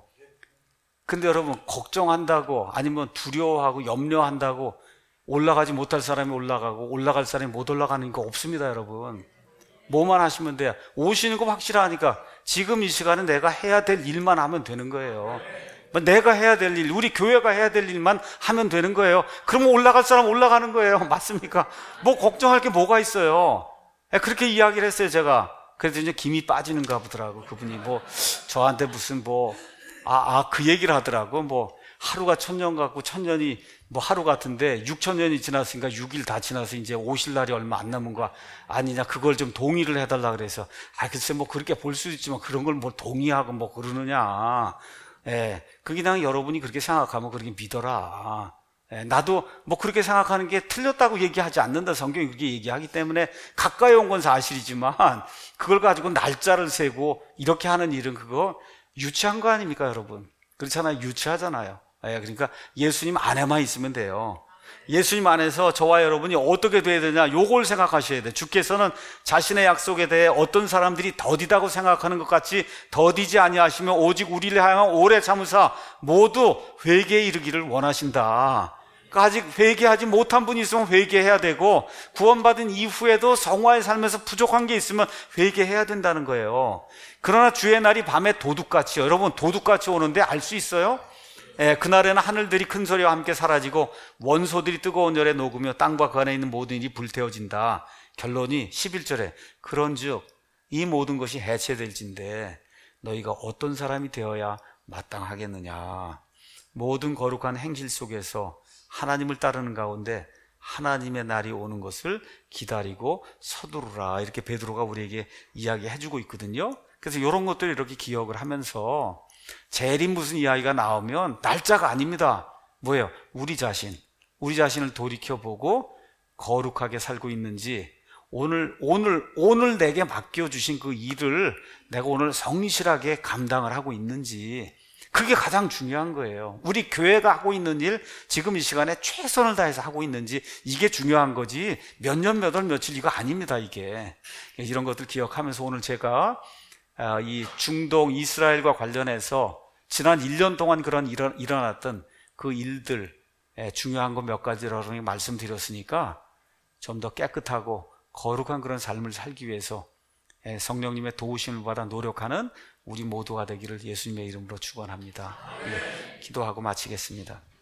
근데 여러분 걱정한다고 아니면 두려워하고 염려한다고 올라가지 못할 사람이 올라가고 올라갈 사람이 못 올라가는 거 없습니다, 여러분. 뭐만 하시면 돼요. 오시는 거 확실하니까 지금 이 시간은 내가 해야 될 일만 하면 되는 거예요. 내가 해야 될 일, 우리 교회가 해야 될 일만 하면 되는 거예요. 그러면 올라갈 사람 올라가는 거예요. 맞습니까? 뭐 걱정할 게 뭐가 있어요. 그렇게 이야기를 했어요, 제가. 그래서 이제 김이 빠지는가 보더라고. 그분이 뭐 저한테 무슨 뭐 아, 아, 그 얘기를 하더라고. 뭐 하루가 천년 같고 천년이 뭐 하루 같은데 육천 년이 지났으니까 육 일 다 지나서 이제 오실 날이 얼마 안 남은 거 아니냐. 그걸 좀 동의를 해달라 그래서 아, 글쎄 뭐 그렇게 볼 수도 있지만 그런 걸 뭐 동의하고 뭐 그러느냐. 예, 그게 그냥 여러분이 그렇게 생각하면 그렇게 믿어라. 예, 나도 뭐 그렇게 생각하는 게 틀렸다고 얘기하지 않는다. 성경이 그렇게 얘기하기 때문에 가까이 온 건 사실이지만 그걸 가지고 날짜를 세고 이렇게 하는 일은 그거 유치한 거 아닙니까, 여러분? 그렇잖아요. 유치하잖아요. 예, 그러니까 예수님 안에만 있으면 돼요. 예수님 안에서 저와 여러분이 어떻게 돼야 되냐, 요걸 생각하셔야 돼요. 주께서는 자신의 약속에 대해 어떤 사람들이 더디다고 생각하는 것 같이 더디지 아니하시며 오직 우리를 향한 오래 참으사 모두 회개에 이르기를 원하신다. 그러니까 아직 회개하지 못한 분이 있으면 회개해야 되고, 구원받은 이후에도 성화의 삶에서 부족한 게 있으면 회개해야 된다는 거예요. 그러나 주의 날이 밤에 도둑같이, 여러분 도둑같이 오는데 알 수 있어요? 예, 그날에는 하늘들이 큰 소리와 함께 사라지고 원소들이 뜨거운 열에 녹으며 땅과 그 안에 있는 모든 일이 불태워진다. 결론이 십일 절에 그런즉 이 모든 것이 해체될진데 너희가 어떤 사람이 되어야 마땅하겠느냐. 모든 거룩한 행실 속에서 하나님을 따르는 가운데 하나님의 날이 오는 것을 기다리고 서두르라. 이렇게 베드로가 우리에게 이야기해주고 있거든요. 그래서 이런 것들을 이렇게 기억을 하면서 재림 무슨 이야기가 나오면 날짜가 아닙니다. 뭐예요? 우리 자신, 우리 자신을 돌이켜보고 거룩하게 살고 있는지, 오늘 오늘 오늘 내게 맡겨주신 그 일을 내가 오늘 성실하게 감당을 하고 있는지, 그게 가장 중요한 거예요. 우리 교회가 하고 있는 일, 지금 이 시간에 최선을 다해서 하고 있는지, 이게 중요한 거지 몇 년 몇 월 며칠 이거 아닙니다. 이게 이런 것들 기억하면서 오늘 제가 이 중동 이스라엘과 관련해서 지난 일 년 동안 그런 일어, 일어났던 그 일들 중요한 거 몇 가지로 말씀드렸으니까 좀 더 깨끗하고 거룩한 그런 삶을 살기 위해서 성령님의 도우심을 받아 노력하는 우리 모두가 되기를 예수님의 이름으로 축원합니다. 예, 기도하고 마치겠습니다.